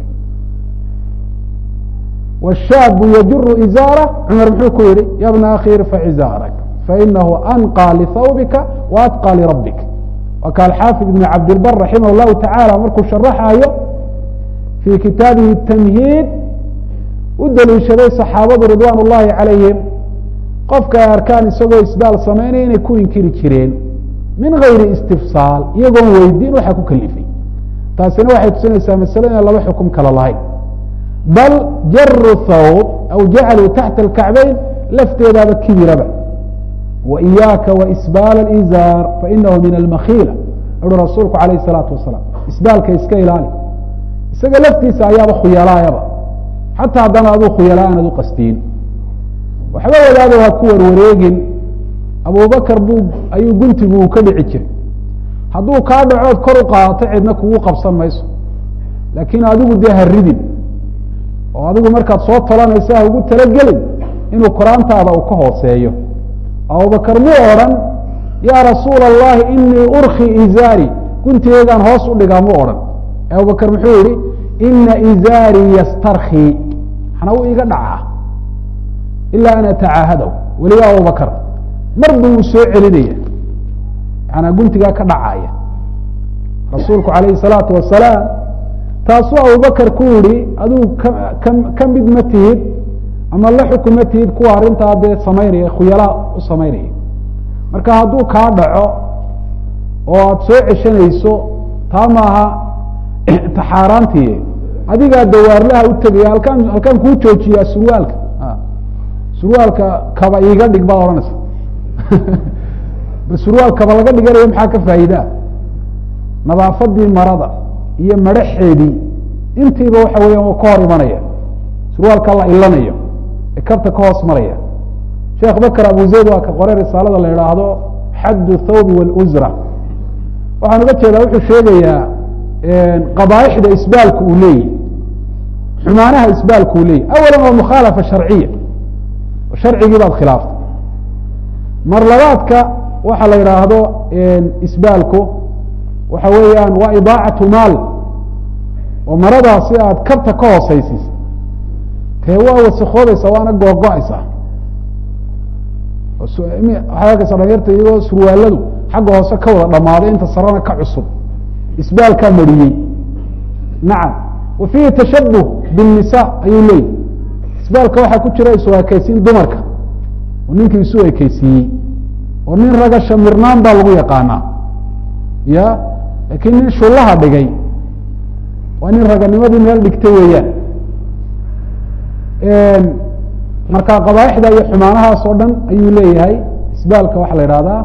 wالshaabu yajuru izaarة cumar muxuu ku yihi ya bna akhi irfac izaarak fainahu anqى lihawbika waatqى lirabik wa ka alxaafid ibn cabdilbar raximah الlahu taعalى markuu sharaxayo fii kitaabihi الtamhiid u daliishaday صaxaabadu ridwan الlahi عalayhim qofka ay arkaan isagoo isbaal samaynaya inay ku inkiri jireen min gayri istifsaal iyagoon weydiin waxaa ku kalifay taasina waxay tusinaysaa masalo inaan laba xukum kala lahayn bal jaru thawb aw jacaluu taxta alkacbayn lafteedaaba kibiraba wa iyaaka wa isbaal alizaar fainahu min almakhiila uhi rasuulku calayh الsalaatu wasalaam isbaalka iska ilaali isaga laftiisa ayaaba khuyalaayaba xataa haddana aduu khuyalaa aanad u qastiin waxba wadaado ha ku warwareegin abubakar ayuu guntigu uu ka dhici jiray hadduu kaa dhacood kor u qaadato cidna kugu qabsan mayso laakiin adigu dee ha ridin oo adigu markaad soo tolanaysa ha ugu talagelin inuu quraantaada uu ka hooseeyo abubakar muu odhan yaa rasuula allahi inii urki izaari guntigeegaan hoos u dhigaa mu odhan abubakar muxuu yihi ina izaarii yastarkii maxna u iga dhacaa ilaa an atacaahadahu weliba abubakar marba wuu soo celinaya yanaa guntigaa ka dhacaya rasuulku calayhi الsalaatu wasalaam taasuu abubakar ku yihi adigu ka mid ma tihid ama la xukun ma tihid kuwa arrintaa dee samaynaya khuyalaa u samaynaya marka hadduu kaa dhaco oo aada soo ceshanayso taa maaha taxaaraantii adigaa dawaarlaha u tegaya halkaan kuu joojiyaa surwaalka kaba iiga dhig baad odhanaysa surwaal kaba laga dhiganayo maxaa ka faa'iidaa nadaafadii marada iyo madaxeedii intiiba waxa weeyaan waa ka hor imanaya surwaalka la ilanayo ee kabta ka hoos maraya sheekh bakr abu zayd waa ka qoray risaalada la idhaahdo xaddu thawbi wاluzra waxaan uga jeedaa wuxuu sheegayaa qabaaixda isbaalku uu leeyahy xumaanaha isbaalku uu leeyahy awalan waa mukhaalafa sharciya sharcigii baad khilaaftay mar labaadka waxa la idhaahdo isbaalku waxa weeyaan waa idaacatu maal oo maradaasi aad kabta ka hoosaysiisa tee waa wasakoobaysa waana googo-aysa waxaad arkaysa dhalinyarta iyagoo surwaaladu xagga hoose ka wada dhamaaday inta sarana ka cusub isbaalkaa mariyey nacam wa fiihi tashabuh biالnisa ayuu leeyahy isbaalka waxaa ku jira isu ekeysiin dumarka oo ninkii isu ekeysiiyey oo nin raga shamirnaan baa lagu yaqaanaa ya laakiin nin shullaha dhigay waa nin raganimadii meel dhigtay weeyaan marka qabaaixda iyo xumaanahaas oo dhan ayuu leeyahay isbaalka waxaa la ihahdaa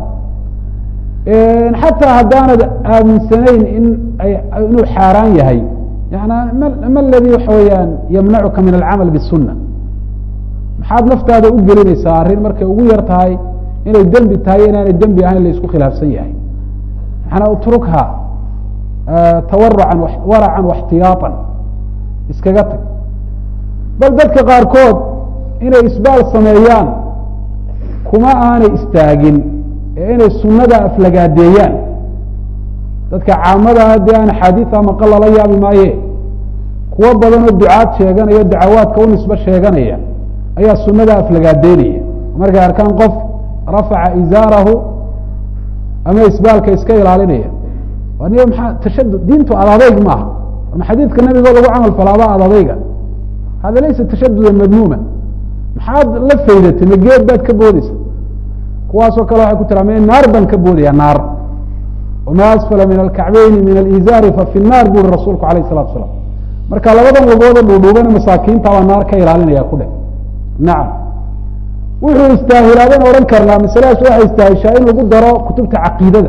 xataa haddaanad aaminsanayn inuu xaaraan yahay yana ma ladii waxa weeyaan yamnacuka min alcamal bالsuna maxaad naftaada u gelinaysaa arrin markay ugu yar tahay inay dembi tahay inaanay dembi ahayn la isku khilaafsan yahay maxana utrukha tawarucan waracan واxtiyaaan iskaga tag bal dadka qaarkood inay isbaal sameeyaan kuma aanay istaagin ee inay sunada aflagaadeeyaan dadka caamada haddii aan axaadiia maqal lala yaabi maaye kuwo badanoo ducaad sheeganaya dacawaadka u nisbe sheeganaya ayaa sunada aflagaadeynaya markay arkaan qof rafaca izaarahu ama isbaalka iska ilaalinaya niyo maaa tashadud diintu adadayg maaha ama xadiidka nabigoo lagu camal falaaba adadayga hada laysa tashaduda madmuuma maxaad la faydatay ma geed baad ka boodeysa kuwaasoo kale waxay ku tira me naar baan ka boodaya naar wama asfala min alkacbeyni min alizaari fa fi naar buri rasuulku alayh الsalatu asalaam marka labadan lugooda dhuudhuubana masaakiinta baa naar ka ilaalinaya ku dheh nacam wuxuu istaahilaaban odhan karnaa masaladaas waxay istaahishaa in lagu daro kutubta caqiidada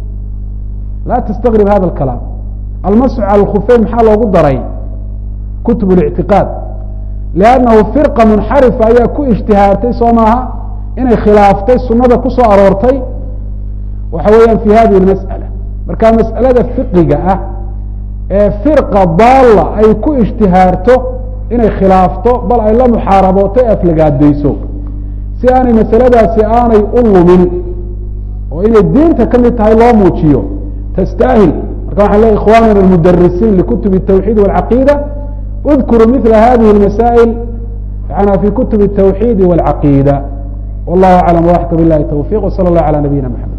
laa tastagrib hada اkalaam almasx cala اkufeyn maxaa loogu daray kutub اlictiqaad liannahu firqa munxarifa ayaa ku ijtihaartay soo maaha inay khilaaftay sunada ku soo aroortay waxa weeyaan fi hadihi اmasأala marka mas'alada fiqiga ah ee firqa daalla ay ku ijtihaarto inay khilaafto bal ay la muxaarabooto e aflagaadeyso si aanay masaladaasi aanay u lumin oo inay diinta ka mid tahay loo muujiyo tastaahil marka waxaan leey ikhwanana almudarisiin likutub الtawxiid wاlcaqiida اdkuruu mila hadihi اmasaa'il yana fi kutub الtawxiid wاlcaqiida wallahu aclam waxka bilahi tawfiq wsala اllah alى nabiyina mxamed